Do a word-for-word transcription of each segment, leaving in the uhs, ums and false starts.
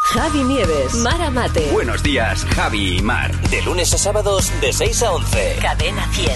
Javi Nieves, Mara Mate. Buenos días, Javi y Mar. De lunes a sábados de seis a once. Cadena cien.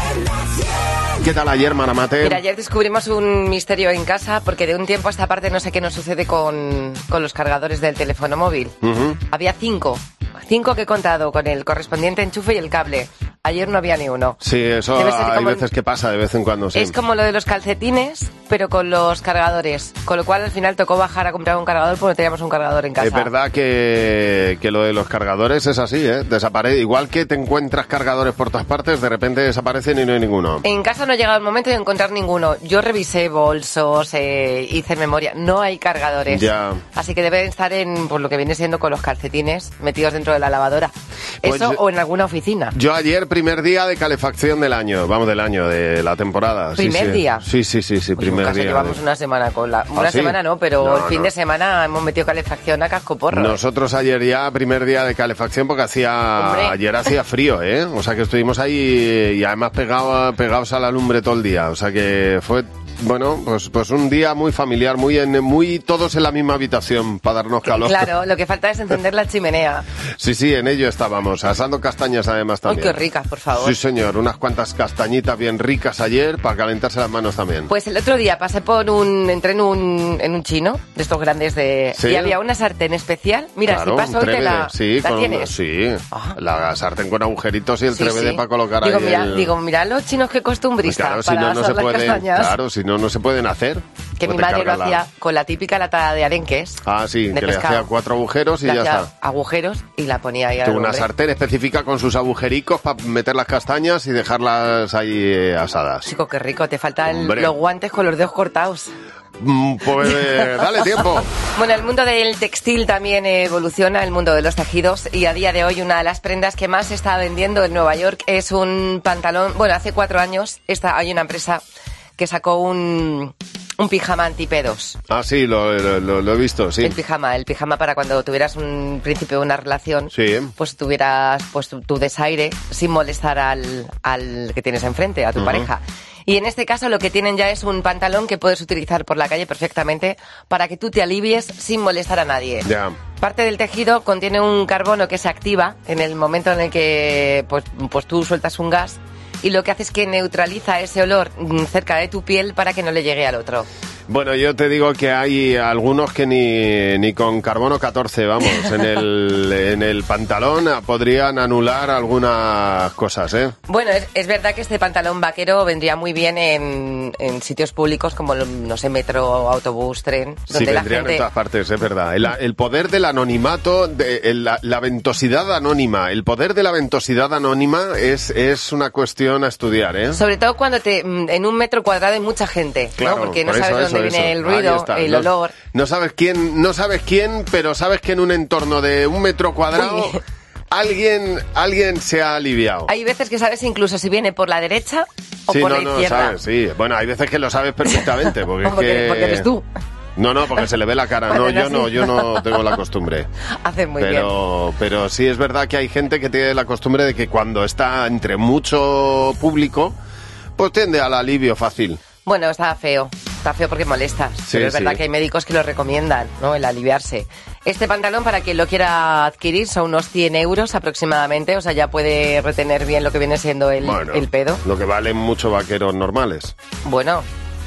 ¿Qué tal ayer, Mara Mate? Mira, ayer descubrimos un misterio en casa porque de un tiempo a esta parte no sé qué nos sucede con, con los cargadores del teléfono móvil. Uh-huh. Había cinco, cinco que he contado con el correspondiente enchufe y el cable. Ayer no había ni uno. Sí, eso hay veces que pasa de vez en cuando, sí. Es como lo de los calcetines, pero con los cargadores. Con lo cual, al final, tocó bajar a comprar un cargador porque no teníamos un cargador en casa. Es verdad que, que lo de los cargadores es así, ¿eh? Desaparece. Igual que te encuentras cargadores por todas partes, de repente desaparecen y no hay ninguno. En casa no ha llegado el momento de encontrar ninguno. Yo revisé bolsos, eh, hice memoria. No hay cargadores. Ya. Así que deben estar en, por lo que viene siendo, con los calcetines metidos dentro de la lavadora. Eso pues yo, o en alguna oficina. Yo ayer, primer día de calefacción del año. Vamos, del año, de la temporada. ¿Primer sí, sí. día? Sí, sí, sí, sí, pues primer en casa día. Llevamos de... una semana con la... Una ¿Ah, sí? semana no, pero no, el fin no. de semana hemos metido calefacción a cascoporro. Nosotros ayer ya, primer día de calefacción, porque hacía... Hombre. Ayer hacía frío, ¿eh? O sea que estuvimos ahí y además pegado, pegados a la lumbre todo el día. O sea que fue... Bueno, pues pues un día muy familiar, muy en, muy todos en la misma habitación para darnos calor. Claro, lo que falta es encender la chimenea. Sí, sí, en ello estábamos, asando castañas además también. ¡Ay, qué ricas, por favor! Sí, señor, unas cuantas castañitas bien ricas ayer para calentarse las manos también. Pues el otro día pasé por un, entré en un, en un chino, de estos grandes de... ¿Sí? Y había una sartén especial. Mira, claro, si paso hoy te la... Sí, ¿la con tienes? Sí, ah. la sartén con agujeritos y el sí, trébede sí. para colocar digo, ahí mira, el... Digo, mira los chinos que costumbrista claro, para si no, no asar se las pueden, castañas. Claro, si no, no se pueden hacer. Que pues mi madre lo la... hacía con la típica lata de arenques. Ah, sí, que pescado. le hacía cuatro agujeros y le ya hacía está. agujeros y la ponía ahí al Tuvo una hombre. sartén específica con sus agujericos para meter las castañas y dejarlas ahí eh, asadas. Chico, qué rico. Te faltan los guantes con los dedos cortados. Mm, pues eh, dale tiempo. Bueno, el mundo del textil también evoluciona, el mundo de los tejidos, y a día de hoy una de las prendas que más se está vendiendo en Nueva York es un pantalón. Bueno, hace cuatro años esta, hay una empresa que sacó un... Un pijama antipedos. Ah, sí, lo, lo, lo he visto, sí. El pijama, el pijama para cuando tuvieras un principio de una relación, sí. Pues tuvieras pues tu, tu desaire sin molestar al, al que tienes enfrente, a tu uh-huh. pareja. Y en este caso lo que tienen ya es un pantalón que puedes utilizar por la calle perfectamente para que tú te alivies sin molestar a nadie. Ya. Parte del tejido contiene un carbono que se activa en el momento en el que pues, pues tú sueltas un gas. Y lo que hace es que neutraliza ese olor cerca de tu piel para que no le llegue al otro. Bueno, yo te digo que hay algunos que ni, ni con carbono catorce, vamos, en el, en el pantalón podrían anular algunas cosas, ¿eh? Bueno, es, es verdad que este pantalón vaquero vendría muy bien en, en sitios públicos como, no sé, metro, autobús, tren. Donde sí, la vendrían gente... en todas partes, es verdad. El, el poder del anonimato, de, el, la, la ventosidad anónima, el poder de la ventosidad anónima es, es una cuestión a estudiar, ¿eh? Sobre todo cuando te, en un metro cuadrado hay mucha gente, claro, ¿no? Porque no por sabes eso, dónde eso, viene eso. el ruido, el no, olor. No sabes quién, no sabes quién, pero sabes que en un entorno de un metro cuadrado alguien, alguien se ha aliviado. Hay veces que sabes incluso si viene por la derecha o sí, por no, la no, izquierda. Sabes, sí. Bueno, hay veces que lo sabes perfectamente, porque, porque, es que... porque eres tú. No, no, porque se le ve la cara. Bueno, no, yo así. no, yo no tengo la costumbre. Hace muy pero, bien. Pero sí es verdad que hay gente que tiene la costumbre de que cuando está entre mucho público, pues tiende al alivio fácil. Bueno, está feo, está feo porque molestas, sí, pero es verdad sí. que hay médicos que lo recomiendan, ¿no? El aliviarse. Este pantalón, para quien lo quiera adquirir, son unos cien euros aproximadamente, o sea, ya puede retener bien lo que viene siendo el, bueno, el pedo. Lo que valen muchos vaqueros normales. Bueno,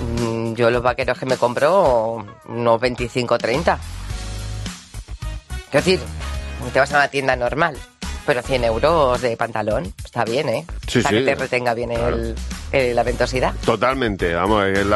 yo los vaqueros que me compro, unos veinticinco o treinta. Quiero decir, te vas a una tienda normal. Pero cien euros de pantalón, está bien, ¿eh? Sí, para sí. que te retenga bien claro. el, el, la ventosidad. Totalmente, vamos, la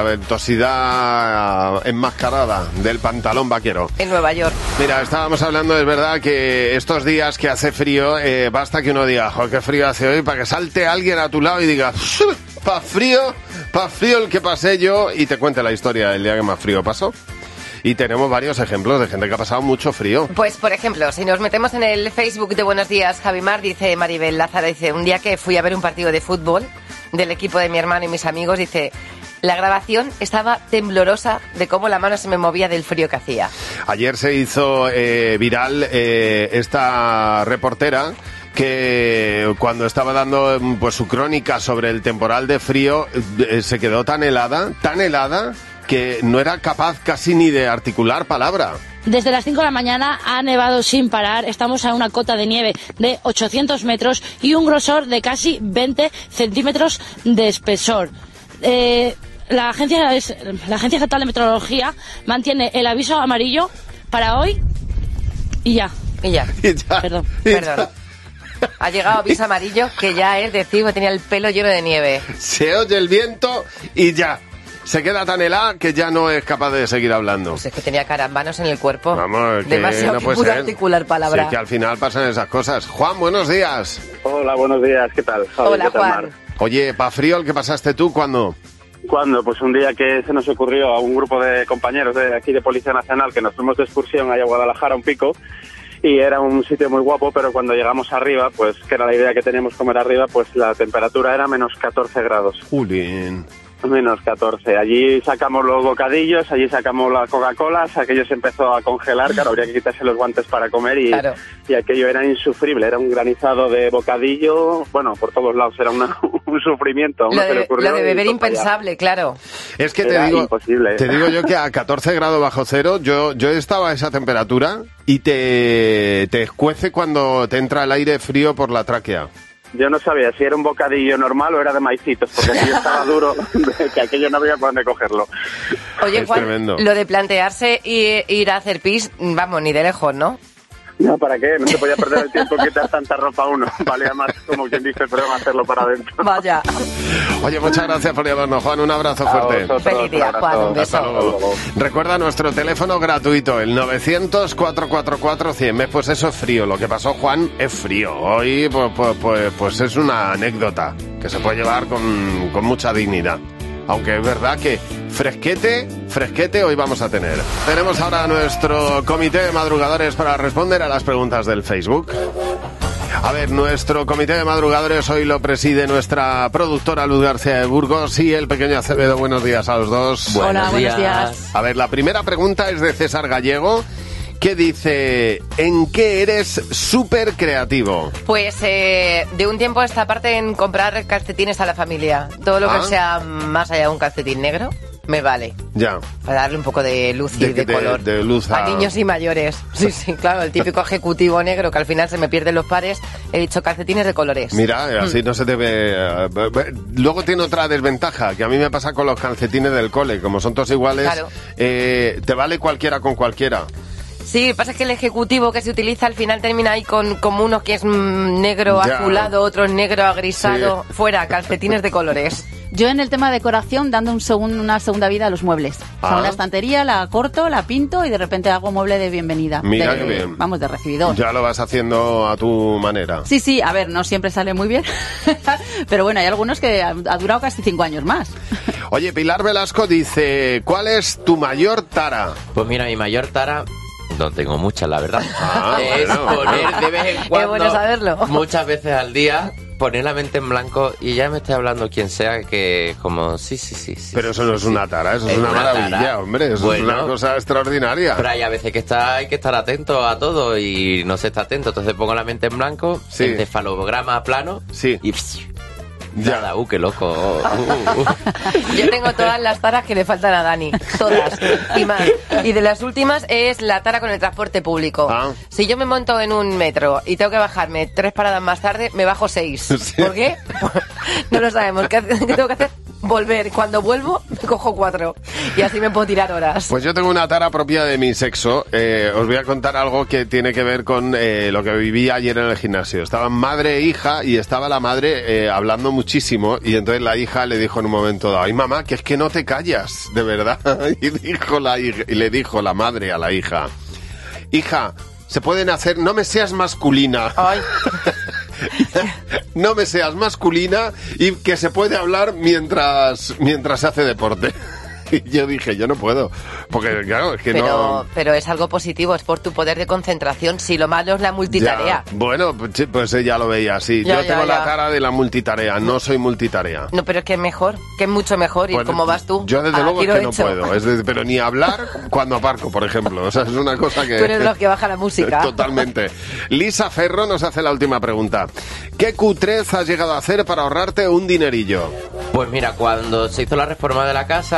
ventosidad enmascarada del pantalón vaquero. En Nueva York. Mira, estábamos hablando, es verdad, que estos días que hace frío, eh, basta que uno diga, joder, qué frío hace hoy, para que salte alguien a tu lado y diga, pa' frío, pa' frío el que pasé yo, y te cuente la historia del día que más frío pasó. Y tenemos varios ejemplos de gente que ha pasado mucho frío. Pues, por ejemplo, si nos metemos en el Facebook de Buenos Días, Javi Mar, dice Maribel Lázaro, dice, un día que fui a ver un partido de fútbol del equipo de mi hermano y mis amigos, dice, la grabación estaba temblorosa de cómo la mano se me movía del frío que hacía. Ayer se hizo eh, viral eh, esta reportera que cuando estaba dando pues su crónica sobre el temporal de frío eh, se quedó tan helada, tan helada, que no era capaz casi ni de articular palabra. Desde las cinco de la mañana ha nevado sin parar, estamos a una cota de nieve de ochocientos metros y un grosor de casi veinte centímetros de espesor. Eh, la, agencia es, la Agencia Estatal de Meteorología mantiene el aviso amarillo para hoy y ya. Y ya. Y ya. Perdón. Y ya. Perdón. Ha llegado aviso amarillo que ya es decir que tenía el pelo lleno de nieve. Se oye el viento y ya. Se queda tan helada que ya no es capaz de seguir hablando. Pues es que tenía carambanos en el cuerpo. Vamos, que demasiado no que puede pudo ser. articular palabra. Sí, que al final pasan esas cosas. Juan, buenos días. Hola, buenos días, ¿qué tal? Javi, Hola, ¿qué tal, Juan. Mar? Oye, pa' frío, ¿el que pasaste tú cuándo? ¿Cuándo? Pues un día que se nos ocurrió a un grupo de compañeros de aquí de Policía Nacional que nos fuimos de excursión allá a Guadalajara, un pico, y era un sitio muy guapo, pero cuando llegamos arriba, pues que era la idea que teníamos comer arriba, pues la temperatura era menos catorce grados. Julín. Menos catorce. Allí sacamos los bocadillos, allí sacamos las Coca-Colas, aquello se empezó a congelar, claro, habría que quitarse los guantes para comer y, Claro. y aquello era insufrible, era un granizado de bocadillo, bueno, por todos lados, era una, un sufrimiento. a uno Lo se le de, ocurrió lo de y beber todo para allá. impensable, claro. Es que te Era digo, imposible. te digo yo que a catorce grados bajo cero, yo, yo estaba a esa temperatura y te, te escuece cuando te entra el aire frío por la tráquea. Yo no sabía si era un bocadillo normal o era de maicitos, porque aquello estaba duro, que aquello no había por dónde cogerlo. Oye, Es Juan, tremendo. lo de plantearse y ir a hacer pis, vamos, ni de lejos, ¿no? No, ¿para qué? No se podía perder el tiempo en quitar tanta ropa a uno. Valía más, como quien dice, pero hacerlo para adentro. Vaya. Oye, muchas gracias por llamarnos, Juan. Un abrazo A fuerte. vosotros, Feliz día, un abrazo. Juan, un beso. Hasta luego. Recuerda nuestro teléfono gratuito, el novecientos, cuatrocientos cuarenta y cuatro, cien. ¿Ves? Pues eso es frío. Lo que pasó, Juan, es frío. Hoy, pues, pues, pues, pues es una anécdota que se puede llevar con, con mucha dignidad. Aunque es verdad que fresquete, fresquete hoy vamos a tener. Tenemos ahora nuestro comité de madrugadores para responder a las preguntas del Facebook. A ver, nuestro comité de madrugadores hoy lo preside nuestra productora Luz García de Burgos y el pequeño Acevedo. Buenos días a los dos. Hola, buenos días. A ver, la primera pregunta es de César Gallego, que dice: ¿en qué eres súper creativo? Pues eh, de un tiempo a esta parte en comprar calcetines a la familia. Todo lo Ah. que sea más allá de un calcetín negro, me vale. Ya. Para darle un poco de luz y De- de, de- color. de luz a- a niños y mayores. Sí, sí, claro, el típico ejecutivo negro que al final se me pierden los pares. He dicho calcetines de colores. Mira, así no se te ve... eh, eh, Luego tiene otra desventaja, que a mí me pasa con los calcetines del cole. Como son todos iguales, Claro. eh, te vale cualquiera con cualquiera. Sí, pasa que el ejecutivo que se utiliza al final termina ahí con como uno que es mm, negro Ya. azulado, otro es negro agrisado. Fuera, calcetines de colores. Yo en el tema de decoración dando un segun- una segunda vida a los muebles. O sea, Ah. una estantería, la corto, la pinto y de repente hago mueble de bienvenida. Mira De- qué bien. Vamos, de recibidor. Ya lo vas haciendo a tu manera. Sí, sí, a ver, no siempre sale muy bien. Pero bueno, hay algunos que ha, ha durado casi cinco años más. Oye, Pilar Velasco dice: ¿cuál es tu mayor tara? Pues mira, mi mayor tara, no tengo muchas, la verdad, Ah, es bueno, poner de vez en cuando, bueno saberlo. muchas veces al día, poner la mente en blanco y ya me estoy hablando quien sea que como, sí, sí, sí. sí Pero eso sí, no es sí. una tara, eso es, Es una una maravilla, tara. hombre. Eso Bueno, es una cosa extraordinaria. Pero hay a veces que está, hay que estar atento a todo y no se está atento, entonces pongo la mente en blanco, Sí. encefalograma plano Sí. y pss, Ya. nada, uh, qué loco. uh, uh. Yo tengo todas las taras que le faltan a Dani. Todas. Y más. Y de las últimas es la tara con el transporte público. Ah. Si yo me monto en un metro y tengo que bajarme tres paradas más tarde, me bajo seis. Sí. ¿Por qué? No lo sabemos. ¿Qué, qué tengo que hacer? Volver. Cuando vuelvo, me cojo cuatro. Y así me puedo tirar horas. Pues yo tengo una tara propia de mi sexo. Eh, os voy a contar algo que tiene que ver con eh, lo que viví ayer en el gimnasio. Estaban madre e hija y estaba la madre eh, hablando muchísimo y entonces la hija le dijo en un momento dado: ay, mamá, que es que no te callas, de verdad. Y, dijo la hija, y le dijo la madre a la hija: hija, se pueden hacer, no me seas masculina. Ay. No me seas masculina y que se puede hablar mientras, mientras se hace deporte. Y yo dije, yo no puedo, porque claro, es que Pero, no... pero es algo positivo, es por tu poder de concentración. Si lo malo es la multitarea. Ya, bueno, pues, sí, pues ella lo veía así. Ya, Yo ya, tengo ya. la tara de la multitarea, no soy multitarea. No, pero es que es mejor, que es mucho mejor. ¿Y Pues, cómo vas tú? Yo desde A luego es tiro que no hecho. puedo, es de- pero ni hablar cuando aparco, por ejemplo. O sea, es una cosa que... Tú eres de los que baja la música. Totalmente. Lisa Ferro nos hace la última pregunta. ¿Qué cutrez has llegado a hacer para ahorrarte un dinerillo? Pues mira, cuando se hizo la reforma de la casa,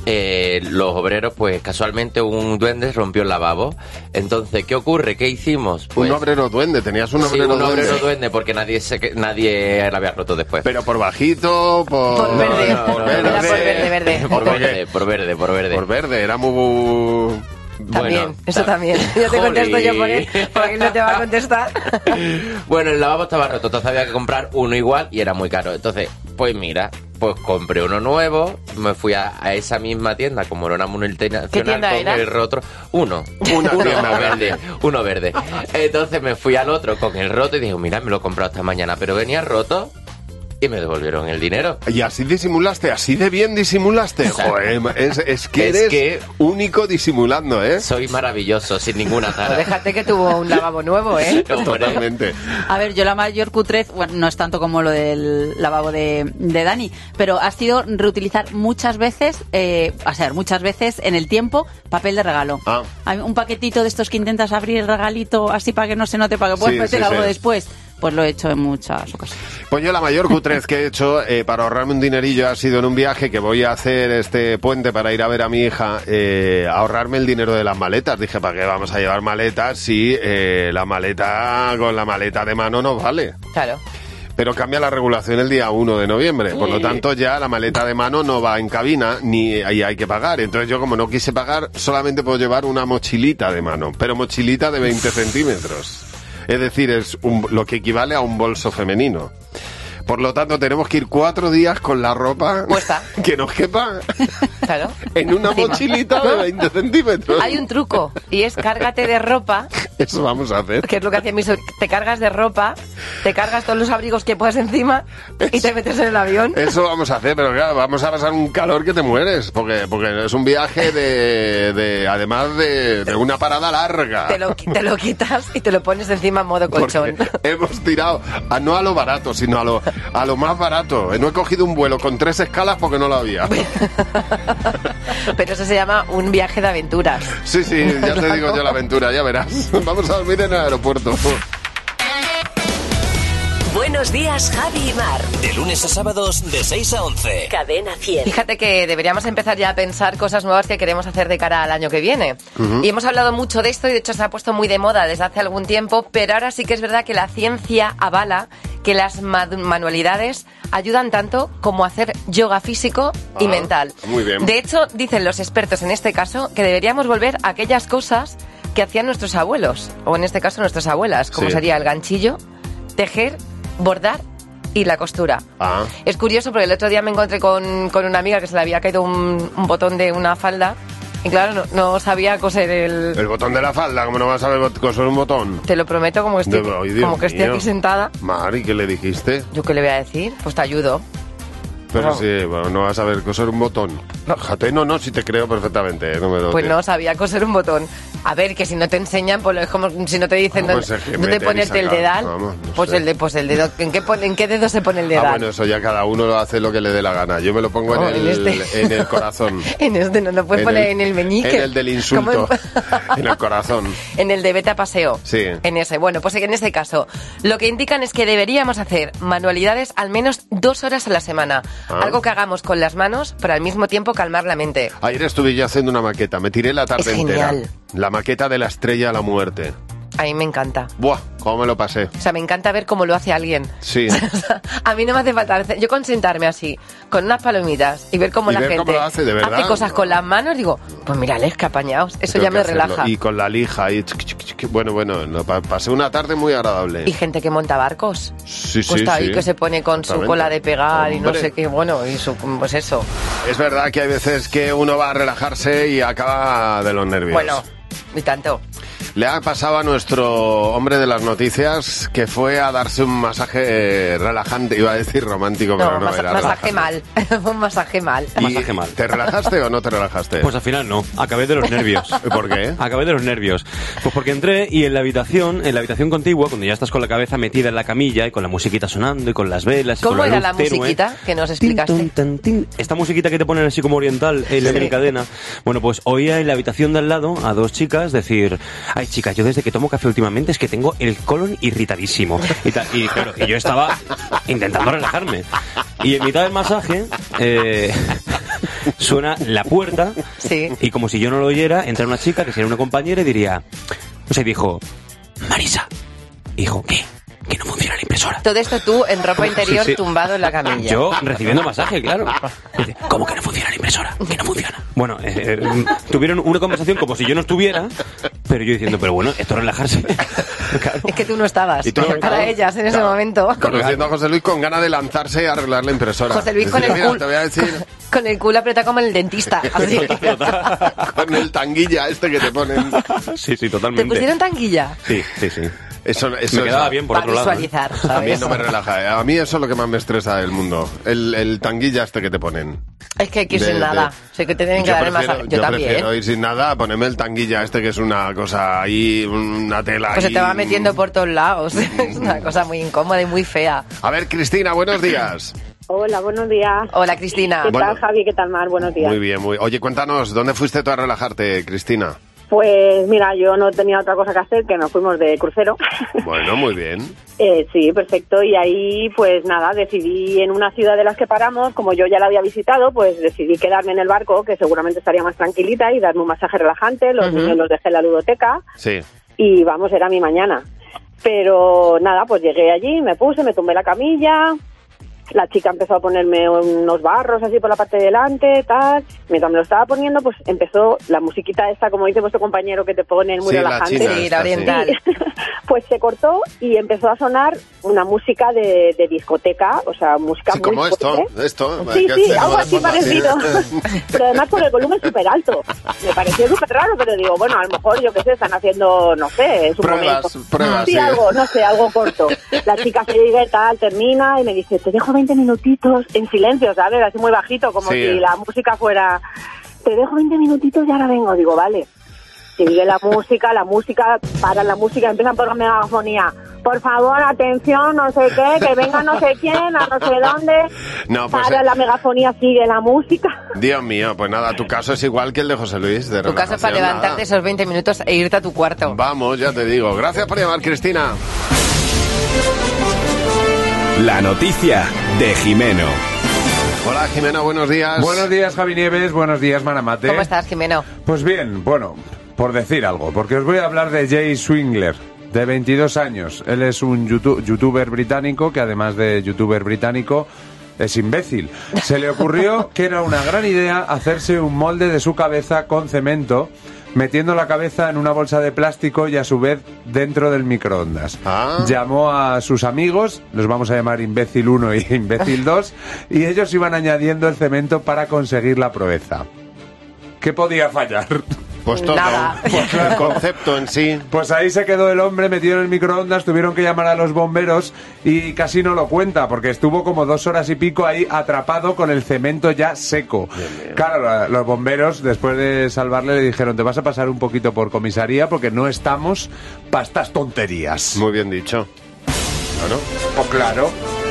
eh, los obreros, pues casualmente un duende rompió el lavabo. Entonces, ¿qué ocurre? ¿Qué hicimos? Pues, un obrero duende, tenías un obrero sí, un duende. obrero duende, porque nadie se, nadie la había roto después. Pero por bajito, por... Por verde. No, no, no, Por no, verde, no, verde, verde. Por verde, por verde, por verde. Por verde, era muy... También, Bueno, eso ta- también. Yo te contesto yo por él, Jolín. porque él no te va a contestar. Bueno, el lavabo estaba roto, entonces había que comprar uno igual y era muy caro. Entonces, pues mira, pues compré uno nuevo, me fui a, a esa misma tienda, como era una multinacional, ¿Qué tienda con era? el roto. Uno, Una uno tienda verde, uno verde. Entonces me fui al otro con el roto y dije, mira, me lo he comprado esta mañana, pero venía roto. Y me devolvieron el dinero. Y así disimulaste, así de bien disimulaste. Joder, es, es que Es eres que- único disimulando, ¿eh? Soy maravilloso, sin ninguna Pues tara. déjate que tuvo un lavabo nuevo, ¿eh? Hombre. Totalmente. A ver, yo la mayor cutrez, bueno, no es tanto como lo del lavabo de, de Dani, pero ha sido reutilizar muchas veces, eh, o sea, muchas veces en el tiempo, papel de regalo. Ah. Hay un paquetito de estos que intentas abrir el regalito así para que no se note, para que puedas Sí, meter sí, algo sí. después. Pues lo he hecho en muchas ocasiones. Pues yo la mayor cutrez que he hecho eh, para ahorrarme un dinerillo ha sido en un viaje que voy a hacer este puente para ir a ver a mi hija, eh, ahorrarme el dinero de las maletas. Dije, ¿para qué vamos a llevar maletas si eh, la maleta con la maleta de mano no vale? Claro. Pero cambia la regulación el día uno de noviembre. Por lo tanto, ya la maleta de mano no va en cabina ni ahí hay que pagar. Entonces yo, como no quise pagar, solamente puedo llevar una mochilita de mano. Pero mochilita de veinte centímetros. Es decir, es un- lo que equivale a un bolso femenino. Por lo tanto, tenemos que ir cuatro días con la ropa Puesta. que nos quepa Claro. en una Encima. mochilita de veinte centímetros. Hay un truco, y es cárgate de ropa, Eso vamos a hacer. que es lo que hacía mi sobrino. Te cargas de ropa, te cargas todos los abrigos que puedas encima y te metes en el avión. Eso vamos a hacer, pero claro, vamos a pasar un calor que te mueres, porque, porque es un viaje de, de además de, de una parada larga. Te lo, te lo quitas y te lo pones encima en modo colchón. Porque hemos tirado a, no a lo barato, sino a lo, a lo más barato. No he cogido un vuelo con tres escalas porque no lo había. Pero eso se llama un viaje de aventuras. Sí, sí, ya te digo yo la aventura, ya verás. Vamos a dormir en el aeropuerto. Buenos días, Javi y Mar. De lunes a sábados de seis a once. Cadena cien. Fíjate que deberíamos empezar ya a pensar cosas nuevas que queremos hacer de cara al año que viene. Y hemos hablado mucho de esto y de hecho se ha puesto muy de moda desde hace algún tiempo, pero ahora sí que es verdad que la ciencia avala que las ma- manualidades ayudan tanto como hacer yoga físico y Ah, mental. muy bien. De hecho, dicen los expertos en este caso que deberíamos volver a aquellas cosas que hacían nuestros abuelos, o en este caso nuestras abuelas, como Sí. sería el ganchillo, tejer, bordar y la costura. Ah, Es curioso porque el otro día me encontré con, con una amiga que se le había caído un, un botón de una falda y claro, no, no sabía coser el... el botón de la falda, como no vas a ver coser un botón. Te lo prometo, como que estoy, De- ay, Dios como que estoy mío. aquí sentada. Mari, ¿qué le dijiste? ¿Yo qué le voy a decir? Pues te ayudo. Pero No. sí, bueno, no vas a ver coser un botón. No. Fíjate, no, no, si te creo perfectamente, ¿eh? No me dote. Pues no sabía coser un botón. A ver, que si no te enseñan, pues es como si no te dicen Ah, dónde, pues es que dónde meter y ponerte el sacar, dedal. vamos, no pues, sé. el de, pues el dedo. ¿En qué, pon- ¿En qué dedo se pone el dedal? Ah, bueno, eso ya cada uno lo hace lo que le dé la gana. Yo me lo pongo Oh, en, en el, este. en el corazón. En este no lo puedes En poner el- en el meñique. En el del insulto. ¿Cómo? En el corazón. En el de vete a paseo. Sí. En ese. Bueno, pues en ese caso, lo que indican es que deberíamos hacer manualidades al menos dos horas a la semana. Ah. Algo que hagamos con las manos, pero al mismo tiempo calmar la mente. Ayer estuve yo haciendo una maqueta. Me tiré la tarde Es entera. genial. La maqueta de la estrella a la muerte. A mí me encanta. Buah, cómo me lo pasé. O sea, me encanta ver cómo lo hace alguien. Sí. O sea, a mí no me hace falta. hacer- Yo con sentarme así, con unas palomitas y ver cómo Y la ver gente cómo lo hace, de verdad. cosas con las manos, digo, pues mírales, que apañados. Eso Tengo ya que me hacerlo. relaja. Y con la lija. Y chic, chic, chic. Bueno, bueno, no, pa- pasé una tarde muy agradable. Y gente que monta barcos. Sí, sí, Pues está ahí sí. que se pone con su Exactamente. cola de pegar y no Hombre. sé qué, bueno, y su, pues eso. Es verdad que hay veces que uno va a relajarse y acaba de los nervios. Bueno, y tanto. Le ha pasado a nuestro hombre de las noticias que fue a darse un masaje relajante, iba a decir romántico, pero No, no masa- era masaje relajante. mal. Un masaje mal. ¿Y Masaje mal. ¿Te relajaste o no te relajaste? Pues al final no, acabé de los nervios. ¿Por qué? Acabé de los nervios. Pues porque entré y en la habitación, en la habitación contigua, cuando ya estás con la cabeza metida en la camilla y con la musiquita sonando y con las velas y ¿Cómo con era la la luz tenue. musiquita que nos Tin, explicaste? tun, tan, tin. Esta musiquita que te ponen así como oriental en la Sí. cadena. Bueno, pues oía en la habitación de al lado a dos chicas decir, ay chicas, yo desde que tomo café últimamente es que tengo el colon irritadísimo. Y, tal. Y claro, y yo estaba intentando relajarme. Y en mitad del masaje, eh, suena la puerta Sí. y como si yo no lo oyera, entra una chica que sería una compañera y diría, no sé, dijo, Marisa. Hijo, ¿qué? Que no funciona la impresora. Todo esto tú en ropa interior Sí, sí. tumbado en la camilla. Yo recibiendo masaje, claro. Dice, ¿cómo que no funciona la impresora? Que no funciona. Bueno, eh, eh, tuvieron una conversación como si yo no estuviera, pero yo diciendo, pero bueno, esto es relajarse. Claro. Es que tú no estabas Y tú- para claro. ellas en ese Claro. momento. Conociendo a José Luis con ganas de lanzarse y arreglar la impresora. José Luis con Decirle, el "Mira, culo, te voy a decir con el culo apretado como el dentista. Así. con el tanguilla este que te ponen. Sí, sí, ¿Te totalmente. pusieron tanguilla? Sí, sí, sí. Eso, eso Me quedaba es- bien por Para otro lado. ¿eh? visualizar, A mí ¿sabes? no me relaja. ¿eh? A mí eso es lo que más me estresa del mundo. El, el tanguilla este que te ponen. Es que hay que ir De- sin nada. de- Sé que te tienen que Yo dar el prefiero, masaje. Yo, yo también. prefiero ir sin nada, ponerme el tanguilla este que es una cosa ahí, una tela Pues se ahí. te va metiendo por todos lados. Es una cosa muy incómoda y muy fea. A ver, Cristina, buenos días. Hola, buenos días. Hola, Cristina. ¿Qué Bueno. tal, Javi? ¿Qué tal, Mar? Buenos días. Muy bien, muy. Oye, cuéntanos, ¿dónde fuiste tú a relajarte, Cristina? Pues mira, yo no tenía otra cosa que hacer, que nos fuimos de crucero. Bueno, muy bien. Eh, sí, perfecto. Y ahí, pues nada, decidí en una ciudad de las que paramos, como yo ya la había visitado, pues decidí quedarme en el barco, que seguramente estaría más tranquilita, y darme un masaje relajante. Los Ujú. niños los dejé en la ludoteca Sí. y vamos, era mi mañana. Pero nada, pues llegué allí, me puse, me tumbé en la camilla. La chica empezó a ponerme unos barros así por la parte de delante, tal. Mientras me lo estaba poniendo, pues empezó la musiquita esta, como dice vuestro compañero, que te ponen muy Sí, la relajante. china Sí, esta, la oriental. Pues se cortó y empezó a sonar una música de, de discoteca, o sea, música Sí, muy como esto, fuerte. esto. Sí, que sí, hace algo como de así fondo, parecido. Pero además con el volumen súper alto. Me pareció súper raro, pero digo, bueno, a lo mejor, yo qué sé, están haciendo, no sé, es un Pruebas, momento. pruebas, Sí, sí. algo, no sé, algo corto. La chica se llega y tal, termina y me dice, te dejo veinte minutitos en silencio, ¿sabes? Así muy bajito, como Sí. si la música fuera, te dejo veinte minutitos y ahora vengo. Digo, vale. Sigue la música, la música, para la música, empiezan por la megafonía. Por favor, atención, no sé qué, que venga no sé quién, a no sé dónde. No, pues, Para eh, la megafonía, sigue la música. Dios mío, pues nada, tu caso es igual que el de José Luis. De Tu caso es para relajación, levantarte nada. esos veinte minutos e irte a tu cuarto. Vamos, ya te digo. Gracias por llamar, Cristina. La noticia de Jimeno. Hola, Jimena, buenos días. Buenos días, Javi Nieves. Buenos días, Manamate. ¿Cómo estás, Jimeno? Pues bien, bueno, por decir algo, porque os voy a hablar de Jay Swingler, de veintidós años. Él es un youtu- youtuber británico que, además de youtuber británico, es imbécil. Se le ocurrió que era una gran idea hacerse un molde de su cabeza con cemento, metiendo la cabeza en una bolsa de plástico y a su vez dentro del microondas. Ah. Llamó a sus amigos, los vamos a llamar imbécil uno y imbécil dos, y ellos iban añadiendo el cemento para conseguir la proeza. ¿Qué podía fallar? Pues todo. Nada. Pues el concepto en sí. Pues ahí se quedó el hombre metido en el microondas, tuvieron que llamar a los bomberos y casi no lo cuenta, porque estuvo como dos horas y pico ahí atrapado con el cemento ya seco. Claro, la- los bomberos, después de salvarle, le dijeron, te vas a pasar un poquito por comisaría porque no estamos para estas tonterías. Muy bien dicho. Claro. Pues claro.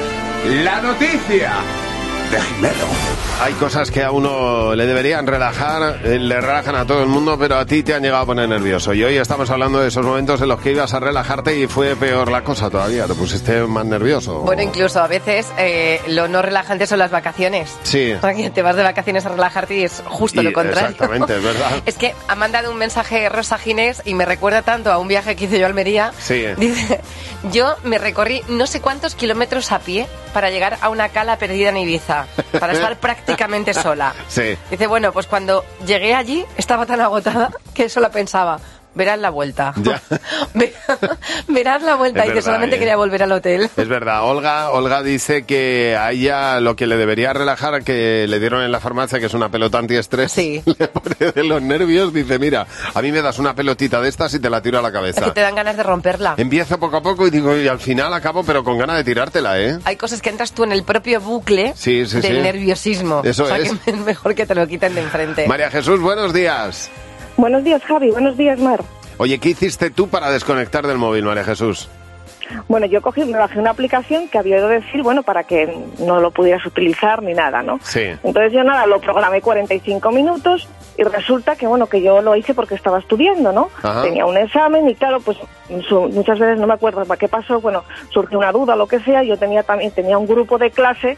La noticia de Jimeno. Hay cosas que a uno le deberían relajar, eh, le relajan a todo el mundo, pero a ti te han llegado a poner nervioso. Y hoy estamos hablando de esos momentos en los que ibas a relajarte y fue peor la cosa todavía, te pusiste más nervioso. Bueno, incluso a veces eh, lo no relajante son las vacaciones. Sí. Porque te vas de vacaciones a relajarte y es justo Y lo contrario. exactamente, es verdad. Es que ha mandado un mensaje Rosa Ginés y me recuerda tanto a un viaje que hice yo a Almería. Sí. Dice, yo me recorrí no sé cuántos kilómetros a pie para llegar a una cala perdida en Ibiza, para estar prácticamente sola. Sí. Dice, bueno, pues cuando llegué allí estaba tan agotada que solo pensaba, verás la vuelta. Ya. Ve- verás la vuelta. Es Y que verdad, solamente ¿eh? quería volver al hotel. Es verdad, Olga, Olga dice que a ella lo que le debería relajar, que le dieron en la farmacia, que es una pelota antiestrés, Sí. le pone de los nervios, dice, mira, a mí me das una pelotita de estas y te la tiro a la Es que cabeza. te dan ganas de romperla. Empiezo poco a poco y digo, y al final acabo, pero con ganas de tirártela, ¿eh? Hay cosas que entras tú en el propio bucle Sí, sí, del sí. nerviosismo. Eso o sea, es. que es mejor que te lo quiten de enfrente. María Jesús, buenos días. Buenos días, Javi. Buenos días, Mar. Oye, ¿qué hiciste tú para desconectar del móvil, María Jesús? Bueno, yo cogí, me bajé una aplicación que había oído decir, bueno, para que no lo pudieras utilizar ni nada, ¿no? Sí. Entonces yo nada, lo programé cuarenta y cinco minutos y resulta que, bueno, que yo lo hice porque estaba estudiando, ¿no? Ajá. Tenía un examen y claro, pues su- muchas veces no me acuerdo para qué pasó, bueno, surgió una duda, lo que sea, yo tenía también, tenía un grupo de clase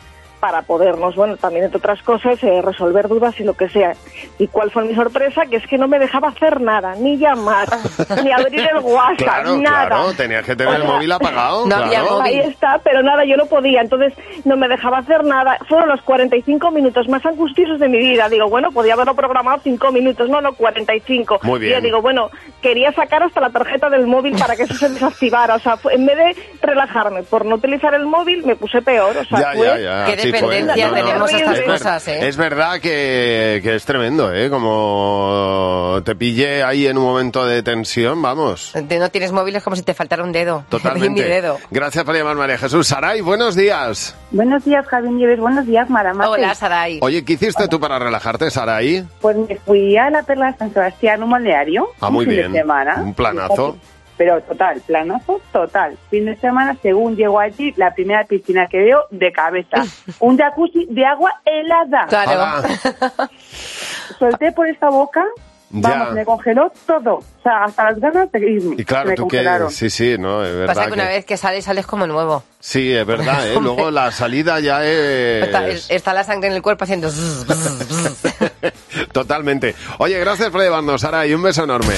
para podernos, bueno, también entre otras cosas, eh, resolver dudas y lo que sea. ¿Y cuál fue mi sorpresa? Que es que no me dejaba hacer nada, ni llamar, ni abrir el WhatsApp, claro, nada. Claro, tenías que tener O sea, el móvil apagado. no claro. había móvil. Ahí está, pero nada, yo no podía, entonces no me dejaba hacer nada. Fueron los cuarenta y cinco minutos más angustiosos de mi vida. Digo, bueno, podía haberlo programado cinco minutos, no, no, cuarenta y cinco. Muy bien. Y yo digo, bueno, quería sacar hasta la tarjeta del móvil para que eso se desactivara. O sea, fue, en vez de relajarme por no utilizar el móvil, me puse peor. O sea, Ya, fue... ya, ya. Qué Sí, fue. dependencia tenemos a estas es cosas, ver- ¿eh? Es verdad que, que es tremendo, ¿eh? Como te pille ahí en un momento de tensión, vamos. De no tienes móvil es como si te faltara un dedo. Totalmente. Mi dedo. Gracias por llamar, María Jesús. Saray, buenos días. Buenos días, Javi Nieves. Buenos días, Maramate. Hola, Saray. Oye, ¿qué hiciste tú para relajarte, Saray? Pues me fui a la Perla de San Sebastián, un balneario. Ah, muy un fin bien. de semana. Un planazo. Pero total, planazo total. Fin de semana, según llego allí, la primera piscina que veo de cabeza. Un jacuzzi de agua helada. Claro. Ala. Solté por esta boca, vamos, Ya. me congeló todo. O sea, hasta las ganas de irme. Y claro, me tú que... congelaron. Sí, sí, no, es verdad Pasa que una que- vez que sales, sales como nuevo. Sí, es verdad, ¿eh? Luego la salida ya Está, es... está la sangre en el cuerpo haciendo... zzz, zzz, zzz. Totalmente. Oye, gracias por llevarnos, Saray. Un beso enorme.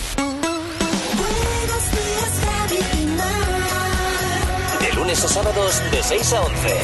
De lunes a sábados de seis a once.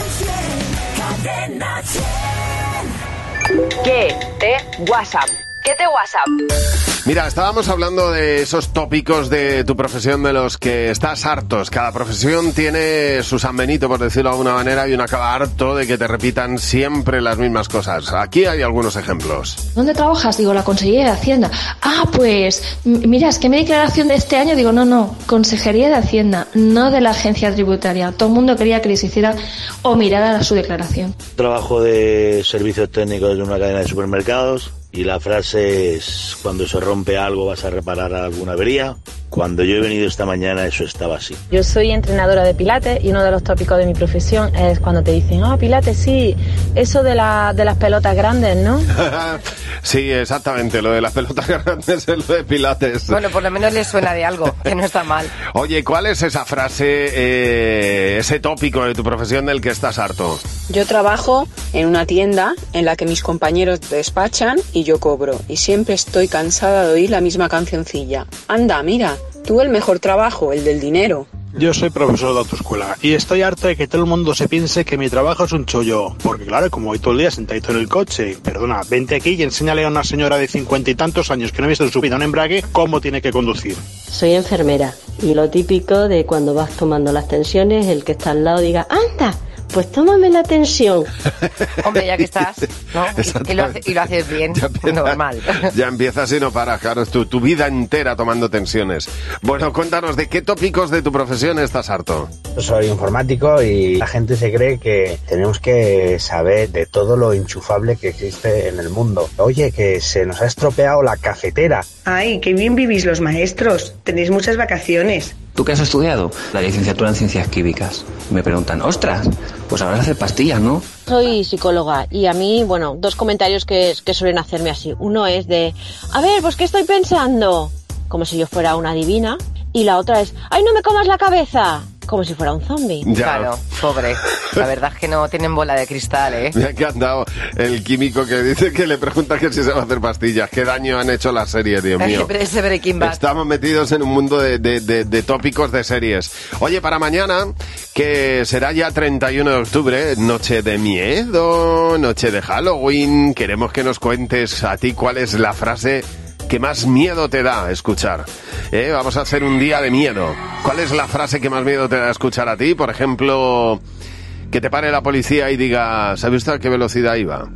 ¿Qué te WhatsApp? ¿Qué te WhatsApp? Mira, estábamos hablando de esos tópicos de tu profesión de los que estás hartos. Cada profesión tiene su San Benito, por decirlo de alguna manera, y uno acaba harto de que te repitan siempre las mismas cosas. Aquí hay algunos ejemplos. ¿Dónde trabajas? Digo, la Consejería de Hacienda. Ah, pues, m- mira, es que mi declaración de este año, digo, no, no, Consejería de Hacienda, no de la agencia tributaria. Todo el mundo quería que les hiciera o mirara su declaración. Trabajo de servicios técnicos de una cadena de supermercados y la frase es: cuando se rompe algo vas a reparar alguna avería. Cuando yo he venido esta mañana eso estaba así. Yo soy entrenadora de pilates y uno de los tópicos de mi profesión es cuando te dicen, ah, pilates, sí, eso de, la, de las pelotas grandes, ¿no? Sí, exactamente, lo de las pelotas grandes es lo de pilates. Bueno, por lo menos le suena de algo, que no está mal. Oye, ¿cuál es esa frase, eh, ese tópico de tu profesión del que estás harto? Yo trabajo en una tienda en la que mis compañeros despachan y yo cobro. Y siempre estoy cansada de oír la misma cancioncilla. Anda, mira, tú el mejor trabajo, el del dinero. Yo soy profesor de autoescuela y estoy harto de que todo el mundo se piense que mi trabajo es un chollo. Porque claro, como voy todo el día sentadito en el coche, perdona, vente aquí y enséñale a una señora de cincuenta y tantos años que no ha visto en su vida un embrague cómo tiene que conducir. Soy enfermera y lo típico de cuando vas tomando las tensiones, el que está al lado diga, anda, pues tómame la tensión. Hombre, ya que estás, ¿no? Y, y lo, hace- y lo haces bien, normal. Ya empiezas y no paras, claro, es tu, tu vida entera tomando tensiones. Bueno, cuéntanos, ¿de qué tópicos de tu profesión estás harto? Soy informático y la gente se cree que tenemos que saber de todo lo enchufable que existe en el mundo. Oye, que se nos ha estropeado la cafetera. Ay, qué bien vivís los maestros. Tenéis muchas vacaciones. ¿Tú qué has estudiado? La licenciatura en Ciencias Químicas. Me preguntan, ostras, pues ahora hacer pastillas, ¿no? Soy psicóloga y a mí, bueno, dos comentarios que, que suelen hacerme así. Uno es de, a ver, pues ¿qué estoy pensando? Como si yo fuera una divina. Y la otra es, ¡ay, no me comas la cabeza! Como si fuera un zombie. Ya. Claro, pobre. La verdad es que no tienen bola de cristal, ¿eh? Me ha encantado el químico que dice que le pregunta que si se va a hacer pastillas. ¿Qué daño han hecho las series, Dios mío? Ese Breaking Bad. Estamos metidos en un mundo de, de, de, de tópicos de series. Oye, para mañana, que será ya treinta y uno de octubre, noche de miedo, noche de Halloween, queremos que nos cuentes a ti cuál es la frase que más miedo te da escuchar. ¿Eh? Vamos a hacer un día de miedo. ¿Cuál es la frase que más miedo te da escuchar a ti? Por ejemplo, que te pare la policía y diga, ¿sabe usted a qué velocidad iba?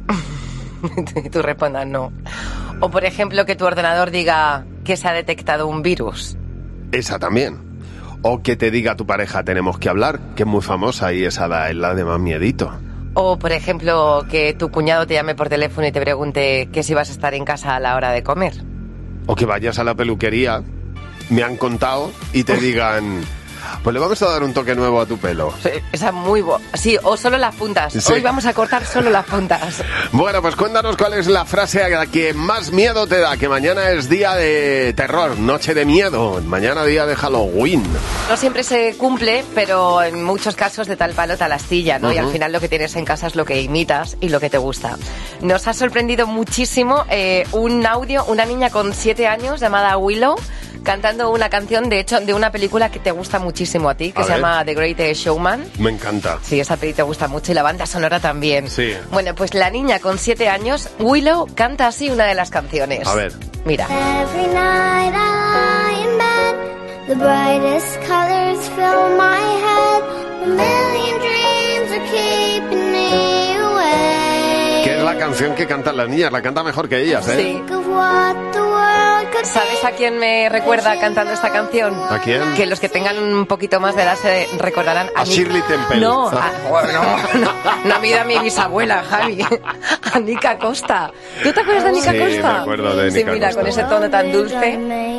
Y tú respondas no. O por ejemplo, que tu ordenador diga que se ha detectado un virus. Esa también. O que te diga tu pareja, tenemos que hablar, que es muy famosa y esa da, es la de más miedito. O por ejemplo, que tu cuñado te llame por teléfono y te pregunte que si vas a estar en casa a la hora de comer. O que vayas a la peluquería, me han contado, y te digan, Pues le vamos a dar un toque nuevo a tu pelo. Sí, esa muy buena. Sí, o solo las puntas. Sí. Hoy vamos a cortar solo las puntas. Bueno, pues cuéntanos cuál es la frase a la que más miedo te da, que mañana es día de terror, noche de miedo, mañana día de Halloween. No siempre se cumple, pero en muchos casos de tal palo tal astilla, ¿no? Uh-huh. Y al final lo que tienes en casa es lo que imitas y lo que te gusta. Nos ha sorprendido muchísimo eh, un audio, una niña con siete años llamada Willow, cantando una canción, de hecho, de una película que te gusta muchísimo a ti, que a se ver. llama The Greatest Showman. Me encanta. Sí, esa peli te gusta mucho y la banda sonora también. Sí. Bueno, pues la niña con siete años, Willow, canta así una de las canciones. A ver. Mira. Every night I lie in bed, the brightest colors fill my head, a million dreams are keeping me away. ¿Qué es la canción que cantan las niñas? La canta mejor que ellas, ¿eh? Sí. Think of what the world could ¿Sabes a quién me recuerda cantando esta canción? ¿A quién? Que los que tengan un poquito más de edad se recordarán a, A Nick- Shirley Temple. No, a, bueno, no, no, a mí era mi bisabuela, Javi. A Nica Costa. ¿Tú te acuerdas de Nica Sí, Costa? me acuerdo de Sí, Nica mira, Costa. con ese tono tan dulce.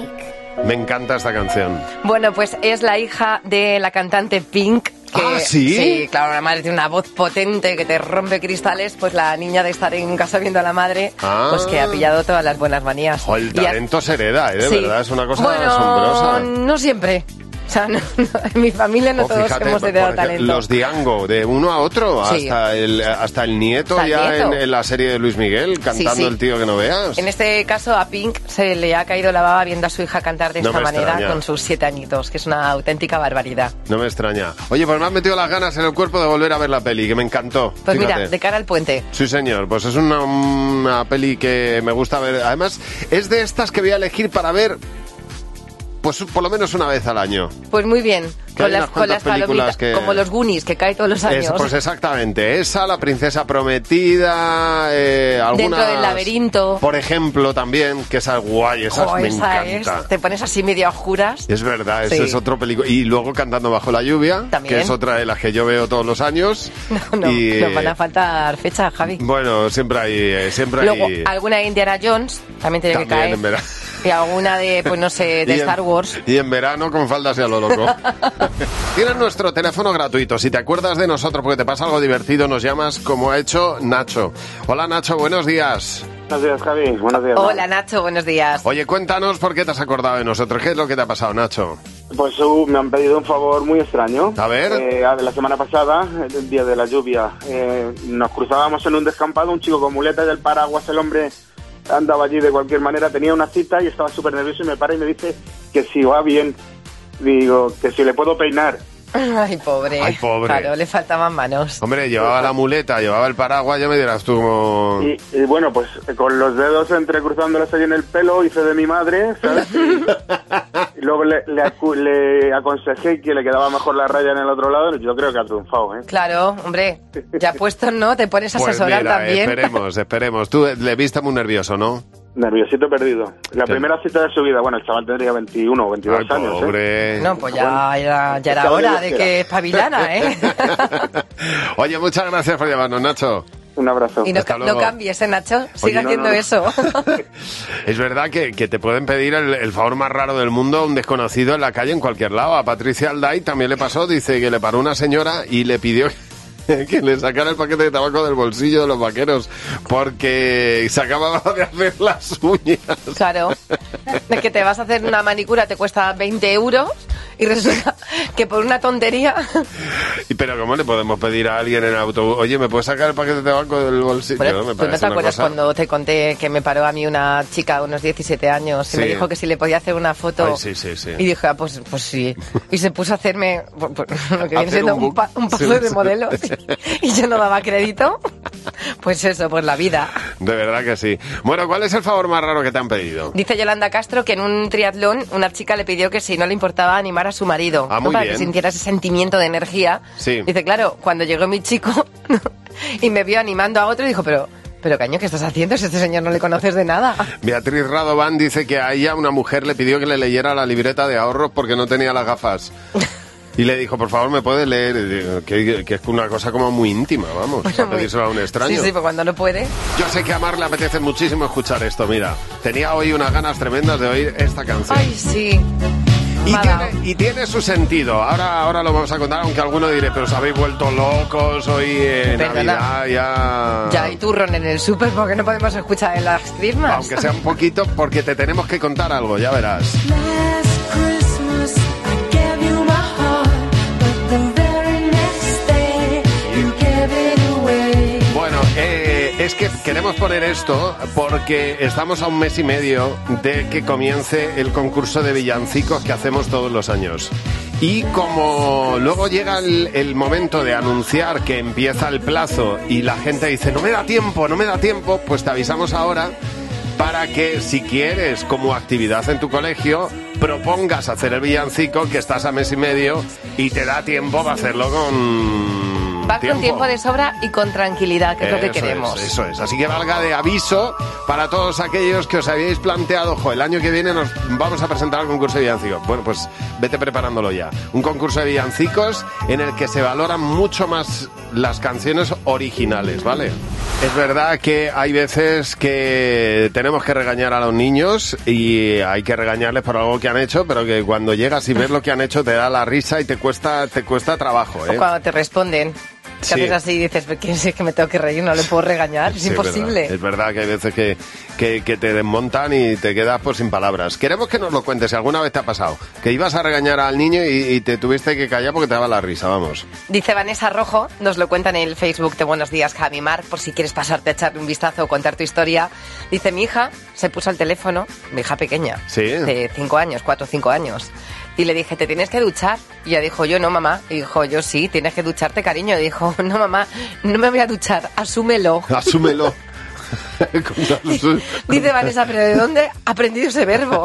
Me encanta esta canción. Bueno, pues es la hija de la cantante Pink. Que, ¿Ah, sí? Sí, claro, la madre tiene una voz potente que te rompe cristales, pues la niña de estar en casa viendo a la madre, Ah. pues que ha pillado todas las buenas manías. O el Y ha- talento se hereda, ¿eh? De Sí. verdad, es una cosa bueno, asombrosa. no siempre. O sea, no, no, en mi familia no Oh, todos fíjate, hemos heredado porque talento. los Diango, de uno a otro, Sí. hasta, el, hasta el nieto Hasta el ya nieto. En, en la serie de Luis Miguel, cantando Sí, sí. el tío que no veas. En este caso a Pink se le ha caído la baba viendo a su hija cantar de No esta me manera extraña. con sus siete añitos, que es una auténtica barbaridad. No me extraña. Oye, pues me han metido las ganas en el cuerpo de volver a ver la peli, que me encantó. Pues Fíjate. mira, de cara al puente. Sí, señor. Pues es una, una peli que me gusta ver. Además, es de estas que voy a elegir para ver, pues por lo menos una vez al año. Pues muy bien, Que hay con las, unas con cuantas las palomitas, películas que- como los Goonies, que cae todos los años. Es, pues exactamente. Esa, La princesa prometida, eh, algunas... Dentro del laberinto. Por ejemplo, también, que esa es guay, esa Jo, me esa encanta. es, te pones así medio a juras. Es verdad, ese Sí. es otro película. Y luego Cantando bajo la lluvia, También. que es otra de las que yo veo todos los años. No, no, y, nos van a faltar fechas, Javi. Bueno, siempre hay... eh, Siempre Luego, hay... alguna de Indiana Jones también tiene que También caer. en verano. Y alguna de, pues no sé, de Y en- Star Wars. Y en verano con faldas y a lo loco. Tienes nuestro teléfono gratuito. Si te acuerdas de nosotros porque te pasa algo divertido, nos llamas como ha hecho Nacho. Hola Nacho, buenos días. Buenos días, Javi. Buenos días. Hola Nacho, buenos días. Oye, cuéntanos por qué te has acordado de nosotros. ¿Qué es lo que te ha pasado, Nacho? Pues uh, me han pedido un favor muy extraño. A ver. Eh, a ver, la semana pasada, el día de la lluvia, eh, nos cruzábamos en un descampado, un chico con muletas del paraguas, el hombre andaba allí de cualquier manera, tenía una cita y estaba súper nervioso y me para y me dice que si va bien. Digo, que si le puedo peinar. Ay, pobre. Ay, pobre. Claro, le faltaban manos. Hombre, llevaba la muleta, llevaba el paraguas, ya me dirás tú como... Y, y bueno, pues con los dedos entrecruzándoles ahí en el pelo hice de mi madre, ¿sabes? Y, y luego le, le, acu- le aconsejé que le quedaba mejor la raya en el otro lado y yo creo que ha triunfado, ¿eh? Claro, hombre, ya puesto no, te pones a Pues asesorar mira, también. esperemos, esperemos. Tú le viste muy nervioso, ¿no? Nerviosito perdido. La Sí. primera cita de su vida, bueno, el chaval tendría veintiuno o veintidós Ay, años, ¿eh? pobre. No, pues ya era, ya era Ya hora Dios de quiera. que espabilara, ¿eh? Oye, muchas gracias por llamarnos, Nacho. Un abrazo. Y no, Hasta no luego. cambies, ¿eh, Nacho? Sigue Oye, no, haciendo no, no. eso. Es verdad que, que te pueden pedir el, el favor más raro del mundo a un desconocido en la calle, en cualquier lado. A Patricia Alday también le pasó, dice que le paró una señora y le pidió que le sacara el paquete de tabaco del bolsillo de los vaqueros porque se acababa de hacer las uñas. Claro. Es que te vas a hacer una manicura, te cuesta veinte euros y resulta que por una tontería... Y, pero ¿cómo le podemos pedir a alguien en el autobús? Oye, ¿me puedes sacar el paquete de tabaco del bolsillo? Bueno, Me ¿tú no parece te una acuerdas cosa- cuando te conté que me paró a mí una chica de unos diecisiete años y Sí. me dijo que si le podía hacer una foto? Ay, sí, sí, sí. Y dije, ah, pues, pues sí. Y se puso a hacerme pues, pues, lo que viene Hacer siendo un un, book. pa- un paso Sí, de sí. modelo. Y yo no daba crédito. Pues eso, pues la vida. De verdad que sí. Bueno, ¿cuál es el favor más raro que te han pedido? Dice Yolanda Castro que en un triatlón una chica le pidió que si no le importaba animar a su marido, Ah, ¿no? muy para bien. que sintiera ese sentimiento de energía. Sí. Dice, claro, cuando llegó mi chico y me vio animando a otro, dijo, pero, pero caño, ¿qué estás haciendo si a este señor no le conoces de nada? Beatriz Radovan dice que a ella una mujer le pidió que le leyera la libreta de ahorros porque no tenía las gafas. Y le dijo, por favor, ¿me puedes leer? Y digo, Que, que es una cosa como muy íntima, vamos, a muy- pedírselo a un extraño. Sí, sí, pues cuando no puede. Yo sé que a Mar le apetece muchísimo escuchar esto, mira. Tenía hoy unas ganas tremendas de oír esta canción. Ay, sí. Y Me ha tiene, dado. y tiene su sentido. Ahora, ahora lo vamos a contar, aunque alguno diré, pero os habéis vuelto locos hoy en Perdona. Navidad, ya... Ya hay turrón en el súper porque no podemos escuchar en las crismas. Aunque sea un poquito, porque te tenemos que contar algo, ya verás. Bueno, eh, es que queremos poner esto porque estamos a un mes y medio de que comience el concurso de villancicos que hacemos todos los años. Y como luego llega el, el momento de anunciar que empieza el plazo y la gente dice, no me da tiempo, no me da tiempo, pues te avisamos ahora para que, si quieres, como actividad en tu colegio, propongas hacer el villancico, que estás a mes y medio y te da tiempo para hacerlo con... Va con tiempo de sobra y con tranquilidad, que es lo que queremos. Es, eso es. Así que valga de aviso para todos aquellos que os habíais planteado, ojo, el año que viene nos vamos a presentar el concurso de villancicos. Bueno, pues vete preparándolo ya. Un concurso de villancicos en el que se valoran mucho más las canciones originales, ¿vale? Es verdad que hay veces que tenemos que regañar a los niños y hay que regañarles por algo que han hecho, pero que cuando llegas y ves lo que han hecho te da la risa y te cuesta, te cuesta trabajo, ¿eh? O cuando te responden. Que Sí. haces así y dices, ¿pero qué es que me tengo que reír? No le puedo regañar, es Sí, imposible. Es verdad, es verdad que hay veces que, que, que te desmontan y te quedas pues sin palabras. Queremos que nos lo cuentes, si alguna vez te ha pasado, que ibas a regañar al niño y, y te tuviste que callar porque te daba la risa, vamos. Dice Vanessa Rojo, nos lo cuenta en el Facebook de Buenos Días, Javi Mar, por si quieres pasarte a echarle un vistazo o contar tu historia. Dice, mi hija se puso al teléfono, mi hija pequeña, Sí. de cinco años, cuatro o cinco años, y le dije, ¿te tienes que duchar? Y ella dijo, yo no, mamá. Y dijo, yo sí, tienes que ducharte, cariño. Y dijo, no, mamá, no me voy a duchar, asúmelo. Asúmelo. Dice Vanessa, ¿pero de dónde ha aprendido ese verbo?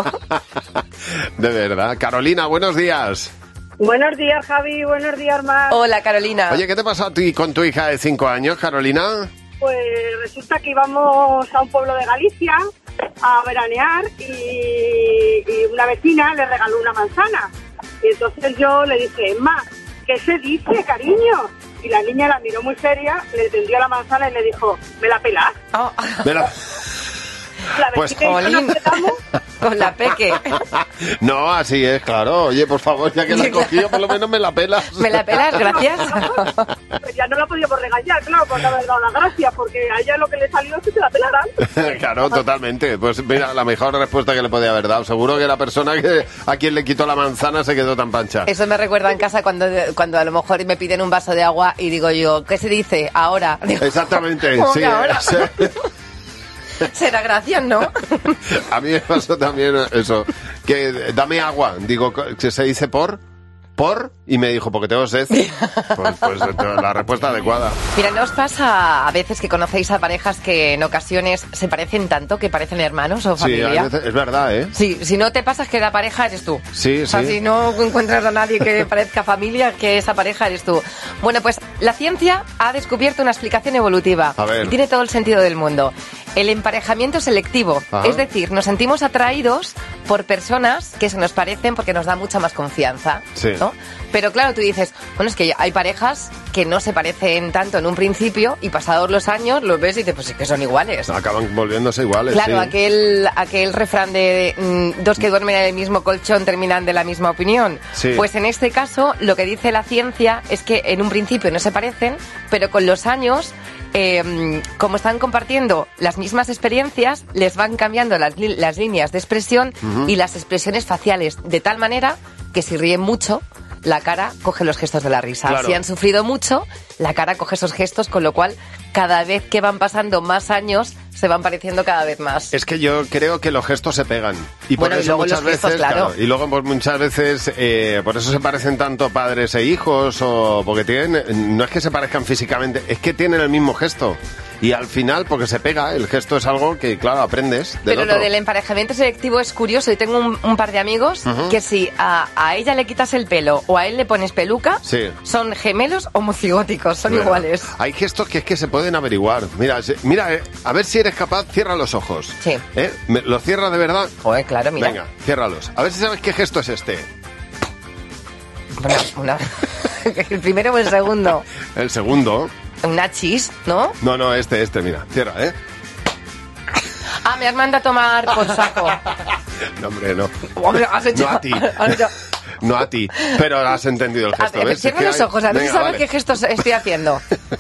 De verdad. Carolina, buenos días. Buenos días, Javi. Buenos días, Mar. Hola, Carolina. Oye, ¿qué te pasó a ti con tu hija de cinco años, Carolina? Pues resulta que íbamos a un pueblo de Galicia a veranear y, y una vecina le regaló una manzana. Y entonces yo le dije, ma, ¿qué se dice, cariño? Y la niña la miró muy seria, le tendió la manzana y le dijo, ¿me la pelas? Oh. Me la- La Pues- vecina y yo nos quedamos. Con la peque. No, así es, claro. Oye, por favor, ya que la he cogido, por lo menos me la pelas. ¿Me la pelas? Gracias. Pues ya no la podíamos regañar, claro, porque haber dado las gracias, porque a ella lo que le salió es que se la pelaran. Claro, totalmente. Pues mira, la mejor respuesta que le podía haber dado. Seguro que la persona que a quien le quitó la manzana se quedó tan pancha. Eso me recuerda en casa cuando, cuando a lo mejor me piden un vaso de agua y digo yo, ¿qué se dice? Ahora. Digo, Exactamente, ¿cómo sí. que ahora? sí. Será gracia, ¿no? A mí me pasó también eso, que dame agua, digo, que se dice por, por, y me dijo, porque tengo sed. Pues, pues la respuesta adecuada. Mira, ¿no os pasa a veces que conocéis a parejas que en ocasiones se parecen tanto que parecen hermanos o Sí, familia? a veces, es verdad, ¿eh? Sí, si no te pasas que la pareja eres tú. Sí, O sea, sí. si no encuentras a nadie que parezca familia, que esa pareja eres tú. Bueno, pues la ciencia ha descubierto una explicación evolutiva. A ver. Y tiene todo el sentido del mundo. El emparejamiento selectivo. Ajá. Es decir, nos sentimos atraídos por personas que se nos parecen porque nos da mucha más confianza. Sí. ¿no? Pero claro, tú dices, bueno, es que hay parejas que no se parecen tanto en un principio y pasados los años los ves y dices, pues sí que son iguales. Acaban volviéndose iguales, Claro, sí. aquel, aquel refrán de mm, dos que duermen en el mismo colchón terminan de la misma opinión. Sí. Pues en este caso, lo que dice la ciencia es que en un principio no se parecen, pero con los años, eh, como están compartiendo las mismas experiencias, les van cambiando las, li- las líneas de expresión Ujú. y las expresiones faciales, de tal manera que si ríen mucho, la cara coge los gestos de la risa. Claro. Si han sufrido mucho, la cara coge esos gestos, con lo cual cada vez que van pasando más años se van pareciendo cada vez más. Es que yo creo que los gestos se pegan. Y por Bueno, y eso luego muchas los gestos, veces, claro. y luego pues, muchas veces, eh, por eso se parecen tanto padres e hijos, o porque tienen, no es que se parezcan físicamente, es que tienen el mismo gesto. Y al final, porque se pega, el gesto es algo que, claro, aprendes del Pero otro. lo del emparejamiento selectivo es curioso. Y tengo un, un par de amigos Ujú. que si a, a ella le quitas el pelo o a él le pones peluca, Sí. son gemelos homocigóticos, son Verdad. iguales. Hay gestos que es que se pueden averiguar. Mira, se- mira, eh, a ver si eres capaz, cierra los ojos. Sí. ¿Eh? ¿Me- ¿Los cierras de verdad? Joder, claro, mira. Venga, ciérralos. A ver si sabes qué gesto es este. Una- una- el primero o el segundo. El segundo. Una chis, ¿no? No, no, este, este, mira. Cierra, ¿eh? Ah, me has mandado a tomar por saco. No, hombre, no. Hombre, has hecho... No a ti. has hecho- no a ti, pero has entendido el gesto. A ver, ¿ves? cierra Es que los hay- ojos, a ver si Venga, sabes vale. qué gestos estoy haciendo.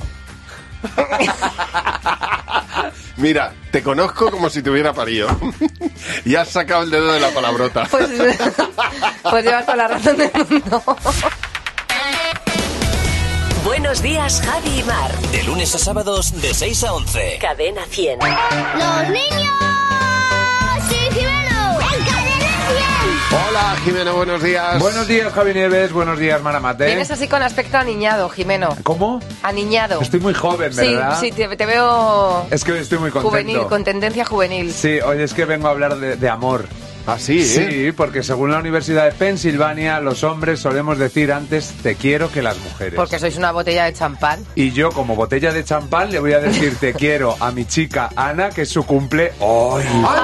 Mira, te conozco como si te hubiera parido. Y has sacado el dedo de la palabrota. Pues, pues llevas toda la razón del mundo. Buenos días, Javi y Mar. De lunes a sábados de seis a once. Cadena cien. ¡Los niños! ¡Sí, Jimeno! ¡En Cadena cien! Hola, Jimeno, buenos días. Buenos días, Javi Nieves. Buenos días, Maramate. Vienes así con aspecto aniñado, Jimeno. ¿Cómo? Aniñado. Estoy muy joven, ¿verdad? Sí, sí, te, te veo Es que hoy estoy muy contento. juvenil, con tendencia juvenil. Sí, hoy es que vengo a hablar de, de amor. ¿Ah, sí? Sí, porque según la Universidad de Pensilvania, los hombres solemos decir antes te quiero que las mujeres. Porque sois una botella de champán. Y yo, como botella de champán, le voy a decir te quiero a mi chica Ana, que es su cumple hoy.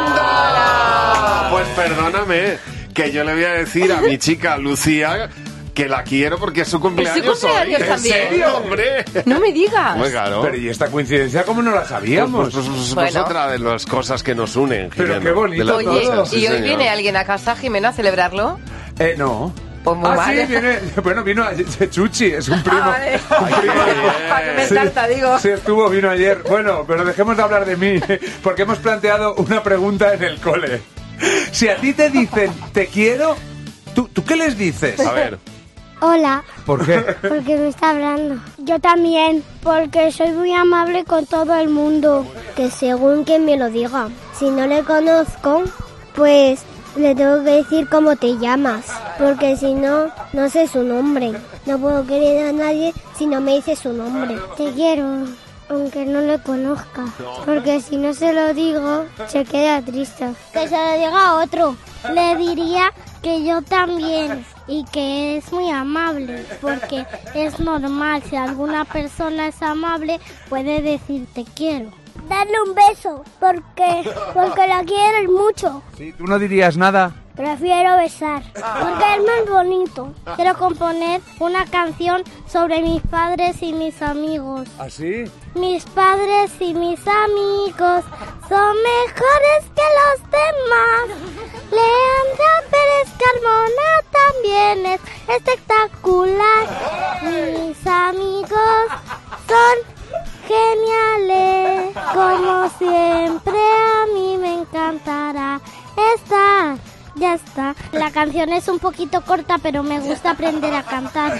¡Anda! Pues perdóname, que yo le voy a decir a mi chica Lucía que la quiero porque es su cumpleaños, ¿Es su cumpleaños hoy. también? ¿En serio, hombre? No me digas. Muy claro. Pero ¿y esta coincidencia cómo no la sabíamos? Pues, pues, pues, Bueno. pues otra de las cosas que nos unen. Pero Jimeno, qué bonito de las Oye, cosas, sí, ¿y hoy señor. viene alguien a casa, Jimeno, a celebrarlo? Eh, no. Pues muy ah, mal. sí, viene, bueno, vino ayer, Chuchi, es un primo. Ah, vale. Un primo. Para que me Sí, salta, digo. Sí, estuvo, vino ayer. Bueno, pero dejemos de hablar de mí, porque hemos planteado una pregunta en el cole. Si a ti te dicen te quiero, ¿tú, ¿tú qué les dices? A ver. Hola, ¿Por qué? porque me está hablando. Yo también, porque soy muy amable con todo el mundo. Que según quien me lo diga. Si no le conozco, pues le tengo que decir cómo te llamas. Porque si no, no sé su nombre. No puedo querer a nadie si no me dice su nombre. Te quiero, aunque no le conozca. Porque si no se lo digo, se queda triste. Que se lo diga a otro. Le diría que yo también. Y que es muy amable, porque es normal, si alguna persona es amable, puede decir te quiero. Darle un beso, porque, porque la quieres mucho. Sí, ¿tú no dirías nada? Prefiero besar, porque es más bonito. Quiero componer una canción sobre mis padres y mis amigos. ¿Ah, sí? Mis padres y mis amigos son mejores que los demás. Leandra Pérez Carmona también es espectacular. Mis amigos son geniales. Como siempre a mí me encantará estar. Ya está. La canción es un poquito corta, pero me gusta aprender a cantar.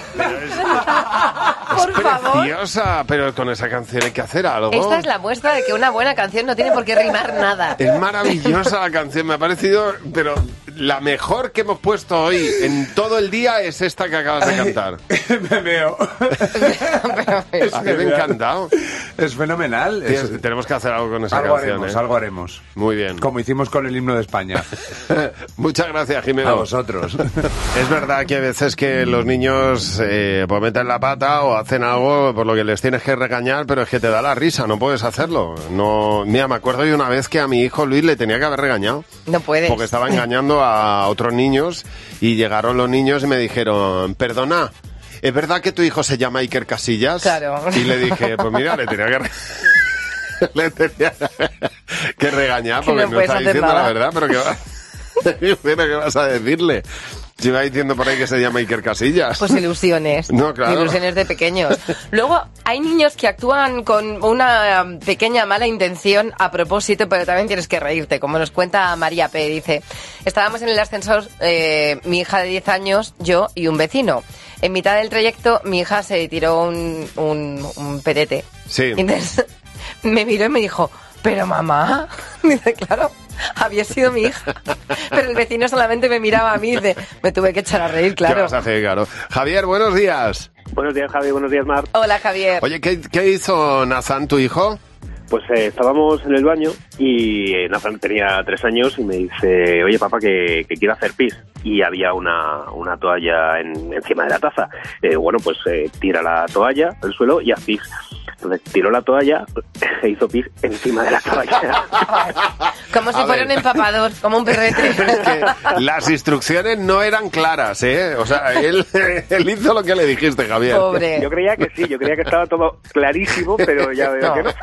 Por es favor. preciosa, pero con esa canción hay que hacer algo. Esta es la muestra de que una buena canción no tiene por qué rimar nada. Es maravillosa la canción, me ha parecido, pero la mejor que hemos puesto hoy en todo el día es esta que acabas de cantar. Me veo. A mí me ha encantado. Es fenomenal. Sí, Es- tenemos que hacer algo con esa algo canción. haremos, ¿eh? algo haremos. Muy bien. Como hicimos con el himno de España. Muchas gracias, Jimeno. A vosotros. Es verdad que a veces que los niños eh, pues meten la pata o hacen algo por lo que les tienes que regañar, pero es que te da la risa, no puedes hacerlo. No, mira, me acuerdo de una vez que a mi hijo Luis le tenía que haber regañado. No puedes. Porque estaba engañando a otros niños y llegaron los niños y me dijeron, perdona, ¿es verdad que tu hijo se llama Iker Casillas? Claro. Y le dije, pues mira, le tenía que... re- le tenía que regañar Que porque no no, puedes está hacer diciendo nada. la verdad, pero que va... Pero ¿qué vas a decirle? Si va diciendo por ahí que se llama Iker Casillas. Pues ilusiones. No, claro. Ilusiones de pequeños. Luego, hay niños que actúan con una pequeña mala intención a propósito, pero también tienes que reírte. Como nos cuenta María P. Dice, estábamos en el ascensor, eh, mi hija de diez años, yo y un vecino. En mitad del trayecto, mi hija se tiró un, un, un pedete. Sí. Y entonces me miró y me dijo, pero mamá, dice, claro, había sido mi hija. Pero el vecino solamente me miraba a mí y dice, me tuve que echar a reír, ¿Qué claro. vas a hacer, claro? Javier, buenos días. Buenos días, Javi. Buenos días, Mar. Hola, Javier. Oye, ¿qué, qué hizo Nathan, tu hijo? Pues eh, estábamos en el baño y eh, Nathan tenía tres años y me dice, oye, papá, que, que quiero hacer pis. Y había una, una toalla en, encima de la taza. Eh, bueno, pues eh, tira la toalla al suelo y haz pis. Entonces tiró la toalla e hizo pis encima de la toalla. Como si A fuera ver. un empapador, como un perrete. Es que las instrucciones no eran claras, ¿eh? O sea, él, él hizo lo que le dijiste, Javier. Pobre. Yo creía que sí, yo creía que estaba todo clarísimo, pero ya veo No. que no.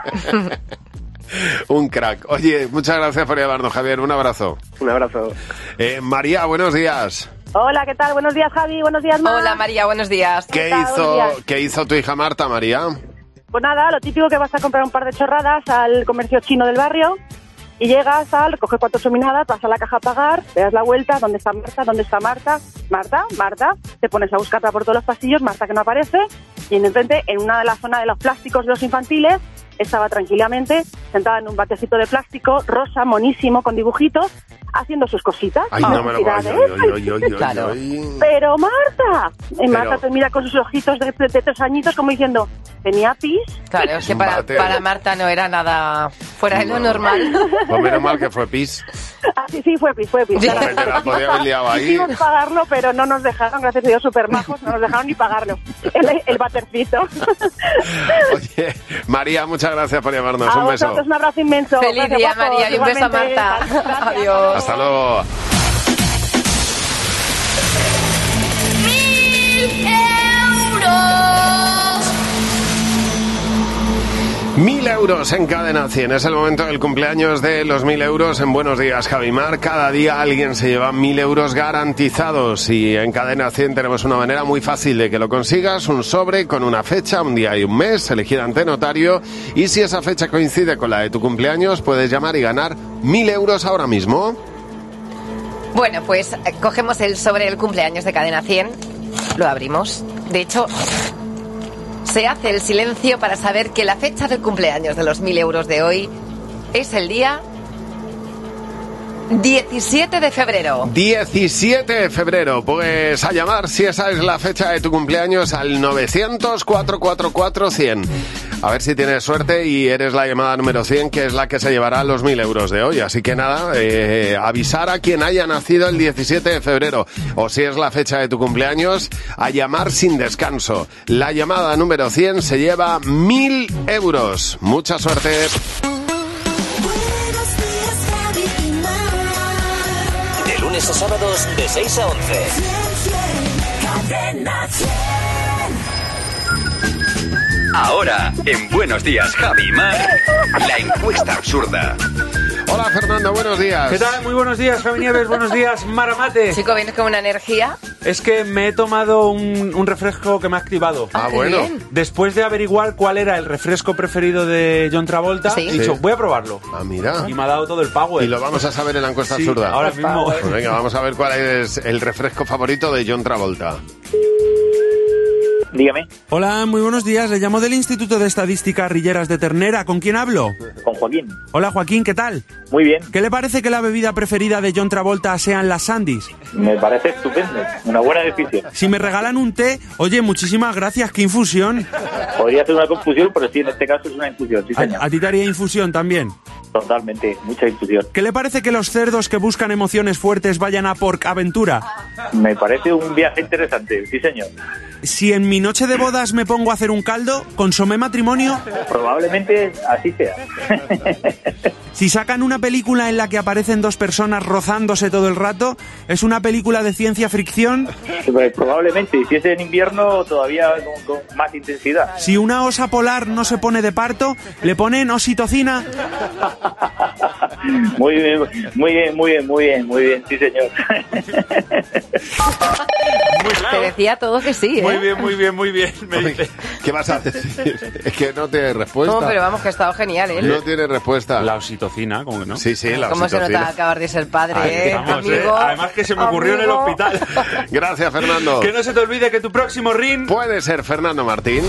Un crack. Oye, muchas gracias por llamarnos, Javier. Un abrazo. Un abrazo. Eh, María, buenos días. Hola, ¿qué tal? Buenos días, Javi. Buenos días, Mar. Hola, María. Buenos días. ¿Qué tal? hizo, Buenos días. ¿Qué hizo tu hija Marta, María? Pues nada, lo típico que vas a comprar un par de chorradas al comercio chino del barrio y llegas al, recoges cuatro chominadas, vas a la caja a pagar, te das la vuelta, ¿dónde está Marta? ¿Dónde está Marta? Marta, Marta, te pones a buscarla por todos los pasillos, Marta que no aparece, y de repente en una de las zonas de los plásticos de los infantiles estaba tranquilamente sentada en un batecito de plástico rosa, monísimo, con dibujitos, haciendo sus cositas. Ay, no me lo Necesidad vayas. de eso. Yo, yo, yo, yo, Claro. yo. Pero Marta, y Pero- Marta te mira con sus ojitos de, de, de tres añitos como diciendo, ¿tenía pis? Claro, es que para, Bate. para Marta no era nada fuera de lo normal. Pues menos mal que fue pis. Ah, sí, sí, fue pis, fue pis. Porque te la podía haber liado ahí. Quisimos pagarlo, pero no nos dejaron, gracias a Dios, súper majos, no nos dejaron ni pagarlo. El, el batercito. Oye, María, muchas gracias por llamarnos. A Un beso. vosotros un abrazo inmenso. Feliz Gracias, día, guapos. María, y un beso a Igualmente. Marta. Gracias. Adiós. Hasta luego. Mil euros en Cadena cien. Es el momento del cumpleaños de los mil euros en Buenos Días, Javimar. Cada día alguien se lleva mil euros garantizados y en Cadena cien tenemos una manera muy fácil de que lo consigas. Un sobre con una fecha, un día y un mes, elegida ante notario. Y si esa fecha coincide con la de tu cumpleaños, puedes llamar y ganar mil euros ahora mismo. Bueno, pues eh, cogemos el sobre del cumpleaños de Cadena cien, lo abrimos. De hecho, se hace el silencio para saber que la fecha del cumpleaños de los mil euros de hoy es el día diecisiete de febrero. diecisiete de febrero, pues a llamar si esa es la fecha de tu cumpleaños al novecientos, cuatrocientos cuarenta y cuatro, cien. A ver si tienes suerte y eres la llamada número cien, que es la que se llevará los mil euros de hoy. Así que nada, eh, avisar a quien haya nacido el diecisiete de febrero o si es la fecha de tu cumpleaños, a llamar sin descanso. La llamada número cien se lleva mil euros. Mucha suerte. De lunes a sábados de seis a once. Ahora, en Buenos Días, Javi y Mar, la encuesta absurda. Hola Fernando, buenos días. ¿Qué tal? Muy buenos días, Javi Nieves. Buenos días, Maramate. Chico, vienes con una energía. Es que me he tomado un, un refresco que me ha activado. Ah, qué bueno. bien. Después de averiguar cuál era el refresco preferido de John Travolta, Sí. he dicho, Sí. voy a probarlo. Ah, mira. Y me ha dado todo el power. Y lo vamos a saber en la encuesta Sí, absurda. ahora mismo. Pues venga, vamos a ver cuál es el refresco favorito de John Travolta. Dígame. Hola, muy buenos días. Le llamo del Instituto de Estadística Rilleras de Ternera. ¿Con quién hablo? Con Joaquín. Hola, Joaquín, ¿qué tal? Muy bien. ¿Qué le parece que la bebida preferida de John Travolta sean las Sandys? Me parece estupendo. Una buena decisión. Si me regalan un té, oye, muchísimas gracias, qué infusión. Podría ser una confusión, pero sí, en este caso es una infusión, sí, señor. ¿A, a ti te haría infusión también? Totalmente, mucha infusión. ¿Qué le parece que los cerdos que buscan emociones fuertes vayan a Pork Aventura? Me parece un viaje interesante, sí, señor. Si en mi noche de bodas me pongo a hacer un caldo, ¿consomé matrimonio? Probablemente así sea. Si sacan una película en la que aparecen dos personas rozándose todo el rato, ¿es una película de ciencia fricción? Pues probablemente, y si es en invierno, todavía con, con más intensidad. Si una osa polar no se pone de parto, ¿le ponen ositocina? Muy bien, muy bien, muy bien, muy bien, muy bien, sí, señor. Te decía todo que sí, ¿eh? Muy bien, muy bien, muy bien. Me Oye, dice. ¿qué vas a decir? Es que no tiene respuesta. No, pero vamos, que ha estado genial, ¿eh? No tiene respuesta. La oxitocina, ¿cómo que no? Sí, sí, la ¿Cómo se oxitocina. nota acabar de ser padre, Ay, eh? vamos, eh. Amigo. Además que se me ocurrió en el Amigo. hospital. Gracias, Fernando. Que no se te olvide que tu próximo ring... Puede ser Fernando Martín.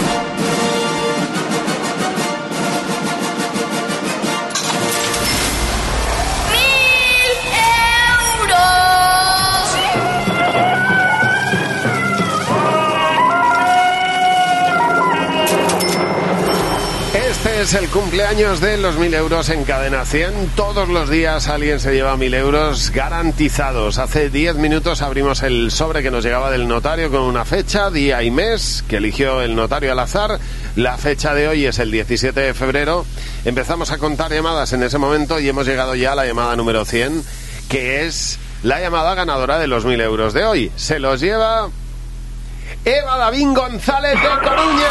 Este es el cumpleaños de los mil euros en Cadena cien. Todos los días alguien se lleva mil euros garantizados. Hace diez minutos abrimos el sobre que nos llegaba del notario con una fecha, día y mes que eligió el notario al azar. La fecha de hoy es el diecisiete de febrero. Empezamos a contar llamadas en ese momento y hemos llegado ya a la llamada número cien, que es la llamada ganadora de los mil euros de hoy. Se los lleva Eva Davín González de Coruña.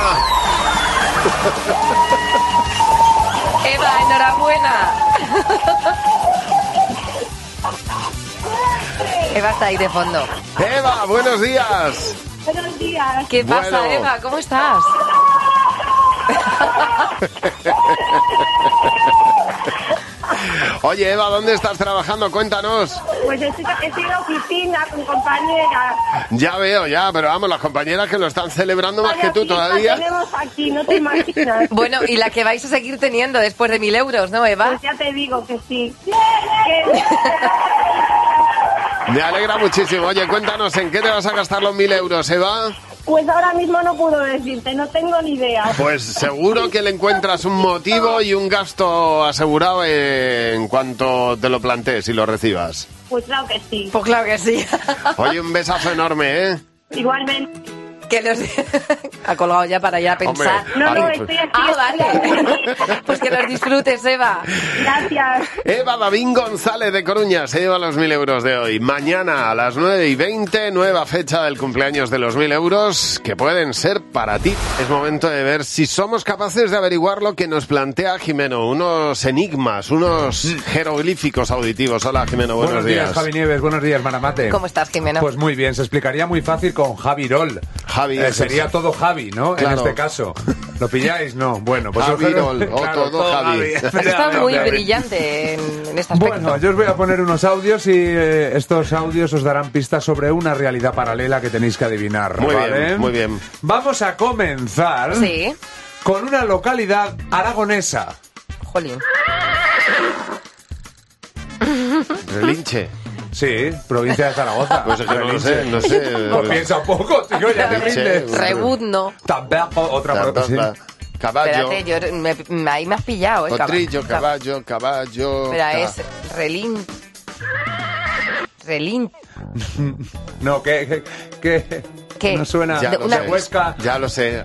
Eva, enhorabuena. Eva está ahí de fondo. Eva, buenos días. Buenos días. ¿Qué pasa, Bueno. Eva? ¿Cómo estás? Oye, Eva, ¿dónde estás trabajando? Cuéntanos. Pues estoy, estoy en la oficina con compañeras. Ya veo, ya, pero vamos, las compañeras que lo están celebrando más Vaya que tú fiesta todavía. tenemos aquí, no te imaginas. Bueno, y la que vais a seguir teniendo después de mil euros, ¿no, Eva? Pues ya te digo que sí. Que- Me alegra muchísimo. Oye, cuéntanos, ¿en qué te vas a gastar los mil euros, Eva? Pues ahora mismo no puedo decirte, no tengo ni idea. Pues seguro que le encuentras un motivo y un gasto asegurado en cuanto te lo plantees y lo recibas. Pues claro que sí. Pues claro que sí. Oye, un besazo enorme, ¿eh? Igualmente. Que los... ha colgado ya para ya pensar. Hombre, No, no, ay, estoy aquí. Ah, vale. Pues que los disfrutes, Eva. Gracias. Eva Davín González de Coruña se lleva los mil euros de hoy. Mañana a las nueve y veinte, nueva fecha del cumpleaños de los mil euros que pueden ser para ti. Es momento de ver si somos capaces de averiguar lo que nos plantea Jimeno. Unos enigmas, unos jeroglíficos auditivos. Hola, Jimeno, buenos, Buenos días, Javi Nieves. Buenos días, Maramate. ¿Cómo estás, Jimeno? Pues muy bien, se explicaría muy fácil con Javi Rol. Javi, Eh, es sería eso. todo Javi, ¿no? Claro. En este caso. ¿Lo pilláis? No. Bueno, pues Javi os- Rol, o claro, todo Javi. Está muy brillante en, en este aspecto. Bueno, yo os voy a poner unos audios y eh, estos audios os darán pistas sobre una realidad paralela que tenéis que adivinar. Muy ¿vale? bien, muy bien. Vamos a comenzar Sí. con una localidad aragonesa. Jolín. Relinche. Sí, provincia de Zaragoza. Pues es que no lo sé, Relinche. no sé. Pues piensa un poco, tío, ya te Relinche. rindes. Rebuzno. Tampoco, otra provincia. Caballo. Espérate, yo, me, me- ahí me has pillado, ¿eh? Potrillo, Caballo. caballo, caballo. Espera, ca- es relin... Relin... No, que... que, que ¿Qué? no suena. Ya de lo una- sé. Huesca. Ya lo sé.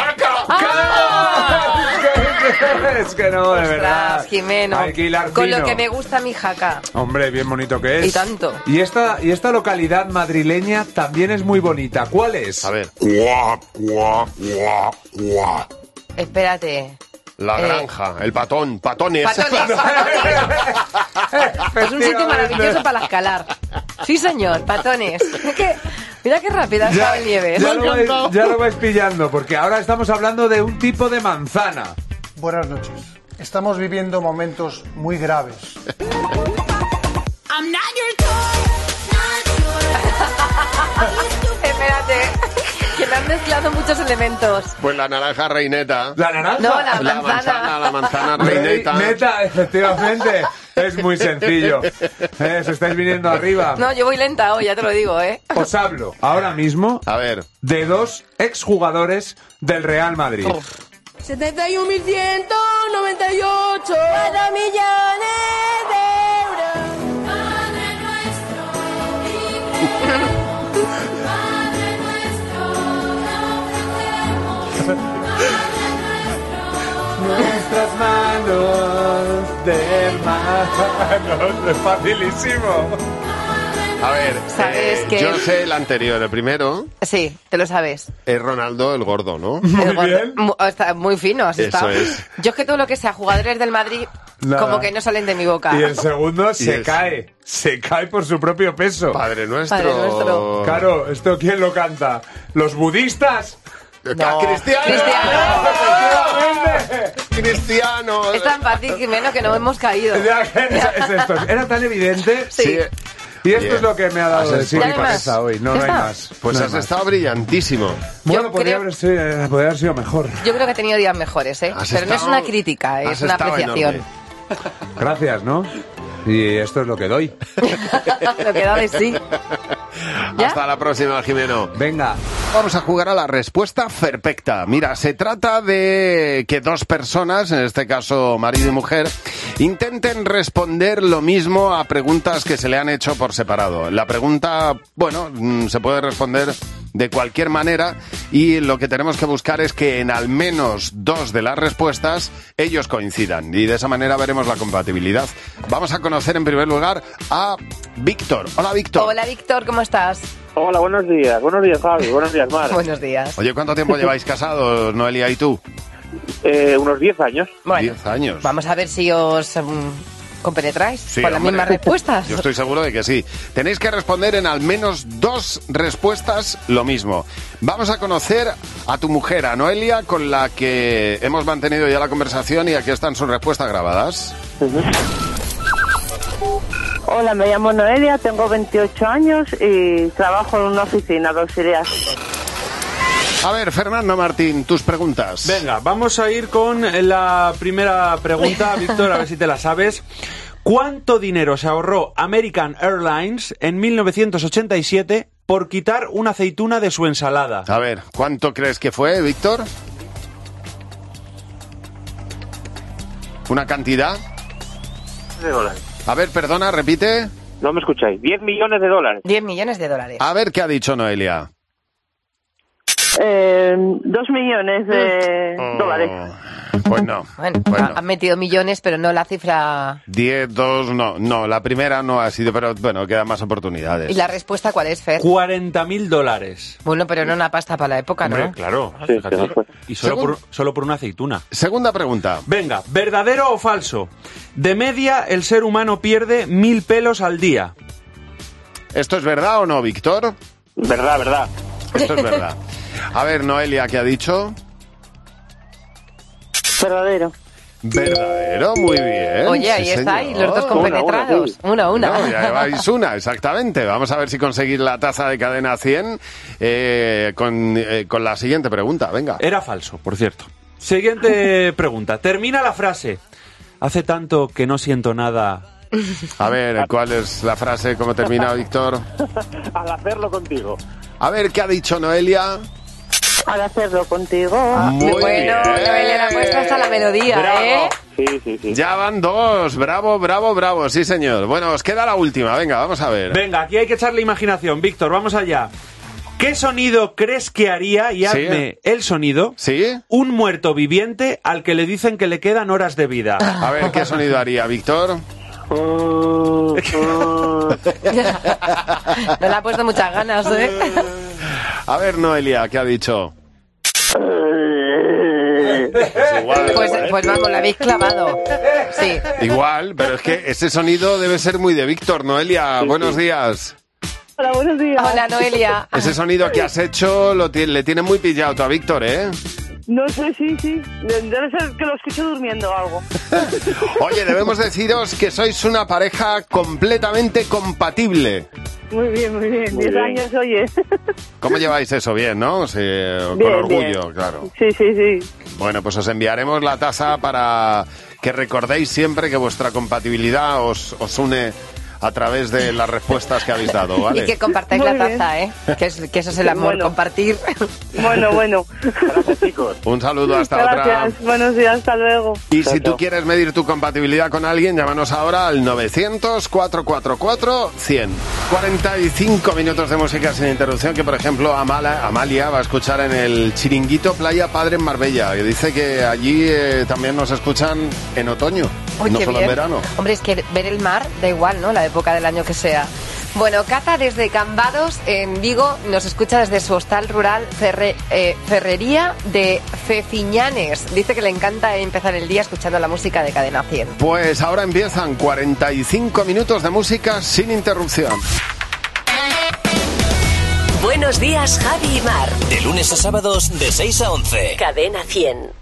Es que no, de verdad. Ostras, Jimeno. Hay que hilar Con lo fino. que me gusta mi jaca. Hombre, bien bonito que es. Y tanto. Y esta, y esta localidad madrileña también es muy bonita. ¿Cuál es? A ver. Espérate. La Eh. granja, el patón, patones. Patones, Es un sitio maravilloso para escalar. Sí, señor, patones. ¿Qué? Mira qué rápida está el Nieves. ya, lo vais, ya lo vais pillando, porque ahora estamos hablando de un tipo de manzana. Buenas noches. Estamos viviendo momentos muy graves. Espérate, que me han mezclado muchos elementos. Pues la naranja reineta. ¿La naranja? No, la La manzana. manzana, la manzana reineta. Neta, efectivamente. Es muy sencillo. Eh, ¿Os estáis viniendo arriba? No, yo voy lenta hoy, ya te lo digo, ¿eh? Os hablo ahora mismo A ver. de dos exjugadores del Real Madrid. setenta y un mil ciento noventa y ocho millones de euros. Nuestras manos de manos. Es facilísimo. A ver, ¿Sabes eh, qué? yo sé el anterior, el primero Sí, te lo sabes. es Ronaldo el gordo, ¿no? El gordo- mu- Está muy fino, has Eso estado. es. Yo es que todo lo que sea jugadores del Madrid, Nada. como que no salen de mi boca. Y el segundo se el- cae. Se cae por su propio peso. Padre nuestro. Padre nuestro. Claro, ¿esto quién lo canta? ¿Los budistas? ¡Cristiano! ¡Cristiano! ¡Efectivamente! ¡Cristiano! Es tan fácil, Jimeno, que no hemos caído. Ya, ¿qué es, es esto? Era tan evidente. Sí. Y esto Bien. es lo que me ha dado Has de sí estado- mi ¿Ya no hay cabeza más? hoy. No, ¿Ya no hay está? más. Pues No hay has más. estado brillantísimo. Bueno, Yo podría, creo- haber, sido- eh, podría haber sido mejor. Yo creo que he tenido días mejores, ¿eh? Has Pero no es estado- una crítica, es has una estado apreciación. enorme. Gracias, ¿no? Y esto es lo que doy. Lo que da de sí. ¿Ya? Hasta la próxima, Jimeno. Venga. Vamos a jugar a la respuesta perfecta. Mira, se trata de que dos personas, en este caso marido y mujer, intenten responder lo mismo a preguntas que se le han hecho por separado. La pregunta, bueno, mm, se puede responder de cualquier manera y lo que tenemos que buscar es que en al menos dos de las respuestas ellos coincidan y de esa manera veremos la compatibilidad. Vamos a conocer en primer lugar a Víctor. Hola, Víctor. Hola, Víctor, ¿cómo estás? Hola, buenos días. Buenos días, Javi. Buenos días, Mar. Buenos días. Oye, ¿cuánto tiempo lleváis casados, Noelia y tú? Eh, unos diez años. Bueno, Diez años. vamos a ver si os mm, ¿Compenetráis Sí, con las hombre. mismas respuestas? Yo estoy seguro de que sí. Tenéis que responder en al menos dos respuestas lo mismo. Vamos a conocer a tu mujer, a Noelia, con la que hemos mantenido ya la conversación y aquí están sus respuestas grabadas. Hola, me llamo Noelia, tengo veintiocho años y trabajo en una oficina de auxiliar. A ver, Fernando Martín, tus preguntas. Venga, vamos a ir con la primera pregunta, Víctor, a ver si te la sabes. ¿Cuánto dinero se ahorró American Airlines en mil novecientos ochenta y siete por quitar una aceituna de su ensalada? A ver, ¿cuánto crees que fue, Víctor? ¿Una cantidad? De dólares. A ver, perdona, repite. No me escucháis. diez millones de dólares. diez millones de dólares. A ver qué ha dicho Noelia. Eh, dos millones de dólares. Pues no. Bueno, Bueno. han metido millones, pero no la cifra... diez, dos, no. No, la primera no ha sido, pero bueno, quedan más oportunidades. ¿Y la respuesta cuál es, Fer? cuarenta mil dólares. Bueno, pero no una pasta para la época, Hombre, ¿no? claro. Sí, Fíjate. sí, fue. Y solo Según- por, solo por una aceituna. Segunda pregunta. Venga, ¿verdadero o falso? De media, el ser humano pierde mil pelos al día. ¿Esto es verdad o no, Víctor? Verdad, verdad. Esto es verdad. A ver, Noelia, ¿qué ha dicho? Verdadero. Verdadero, muy bien. Oye, ahí sí, está, señor. y los dos compenetrados. Una, una. No, ya lleváis una, exactamente. Vamos a ver si conseguís la taza de Cadena cien eh, con, eh, con la siguiente pregunta. Venga. Era falso, por cierto. Siguiente pregunta. Termina la frase. Hace tanto que no siento nada. A ver, ¿cuál es la frase? ¿Cómo termina, Víctor? Al hacerlo contigo. A ver, ¿qué ha dicho Noelia? Al hacerlo contigo. Muy bueno, bien. Noelia, la puesta hasta la melodía, Bravo. ¿eh? Sí, sí, sí. Ya van dos. Bravo, bravo, bravo. Sí, señor. Bueno, os queda la última. Venga, vamos a ver. Venga, aquí hay que echarle imaginación. Víctor, vamos allá. ¿Qué sonido crees que haría, y Sí. hazme el sonido, ¿Sí? un muerto viviente al que le dicen que le quedan horas de vida? A ver, ¿qué sonido haría, Víctor? No le ha puesto muchas ganas, ¿eh? A ver, Noelia, ¿qué ha dicho? igual, Pues, igual. pues vamos, la habéis clavado. Sí. Igual, pero es que ese sonido debe ser muy de Víctor. Noelia, buenos días. Hola, buenos días. Hola, Noelia. Ese sonido que has hecho lo ti- le tiene muy pillado tú a Víctor, ¿eh? No sé, sí, sí. Debe ser que lo escucho durmiendo o algo. Oye, debemos deciros que sois una pareja completamente compatible. Muy bien, muy bien. Muy Diez bien. años, oye. ¿Cómo lleváis eso? Bien, ¿no? Sí, con Bien, orgullo, bien. claro. Sí, sí, sí. Bueno, pues os enviaremos la taza para que recordéis siempre que vuestra compatibilidad os, os une a través de las respuestas que habéis dado, ¿vale? Y que compartáis Muy la bien. taza, ¿eh? Que, es, que eso es el amor, Bueno. compartir. Bueno, bueno. Gracias, chicos. Un saludo, hasta Gracias. otra. Buenos días, hasta luego. Y si tú quieres medir tu compatibilidad con alguien, llámanos ahora al novecientos, cuatrocientos cuarenta y cuatro, cien. cuarenta y cinco minutos de música sin interrupción que, por ejemplo, Amala, Amalia va a escuchar en el Chiringuito Playa Padre en Marbella. Y dice que allí eh, también nos escuchan en otoño, Uy, no qué solo bien. en verano. Hombre, es que ver el mar da igual, ¿no? La época del año que sea. Bueno, Cata desde Cambados, en Vigo, nos escucha desde su hostal rural Ferre- eh, Ferrería de Feciñanes. Dice que le encanta empezar el día escuchando la música de Cadena cien. Pues ahora empiezan cuarenta y cinco minutos de música sin interrupción. Buenos días, Javi y Mar. De lunes a sábados, de seis a once. Cadena cien.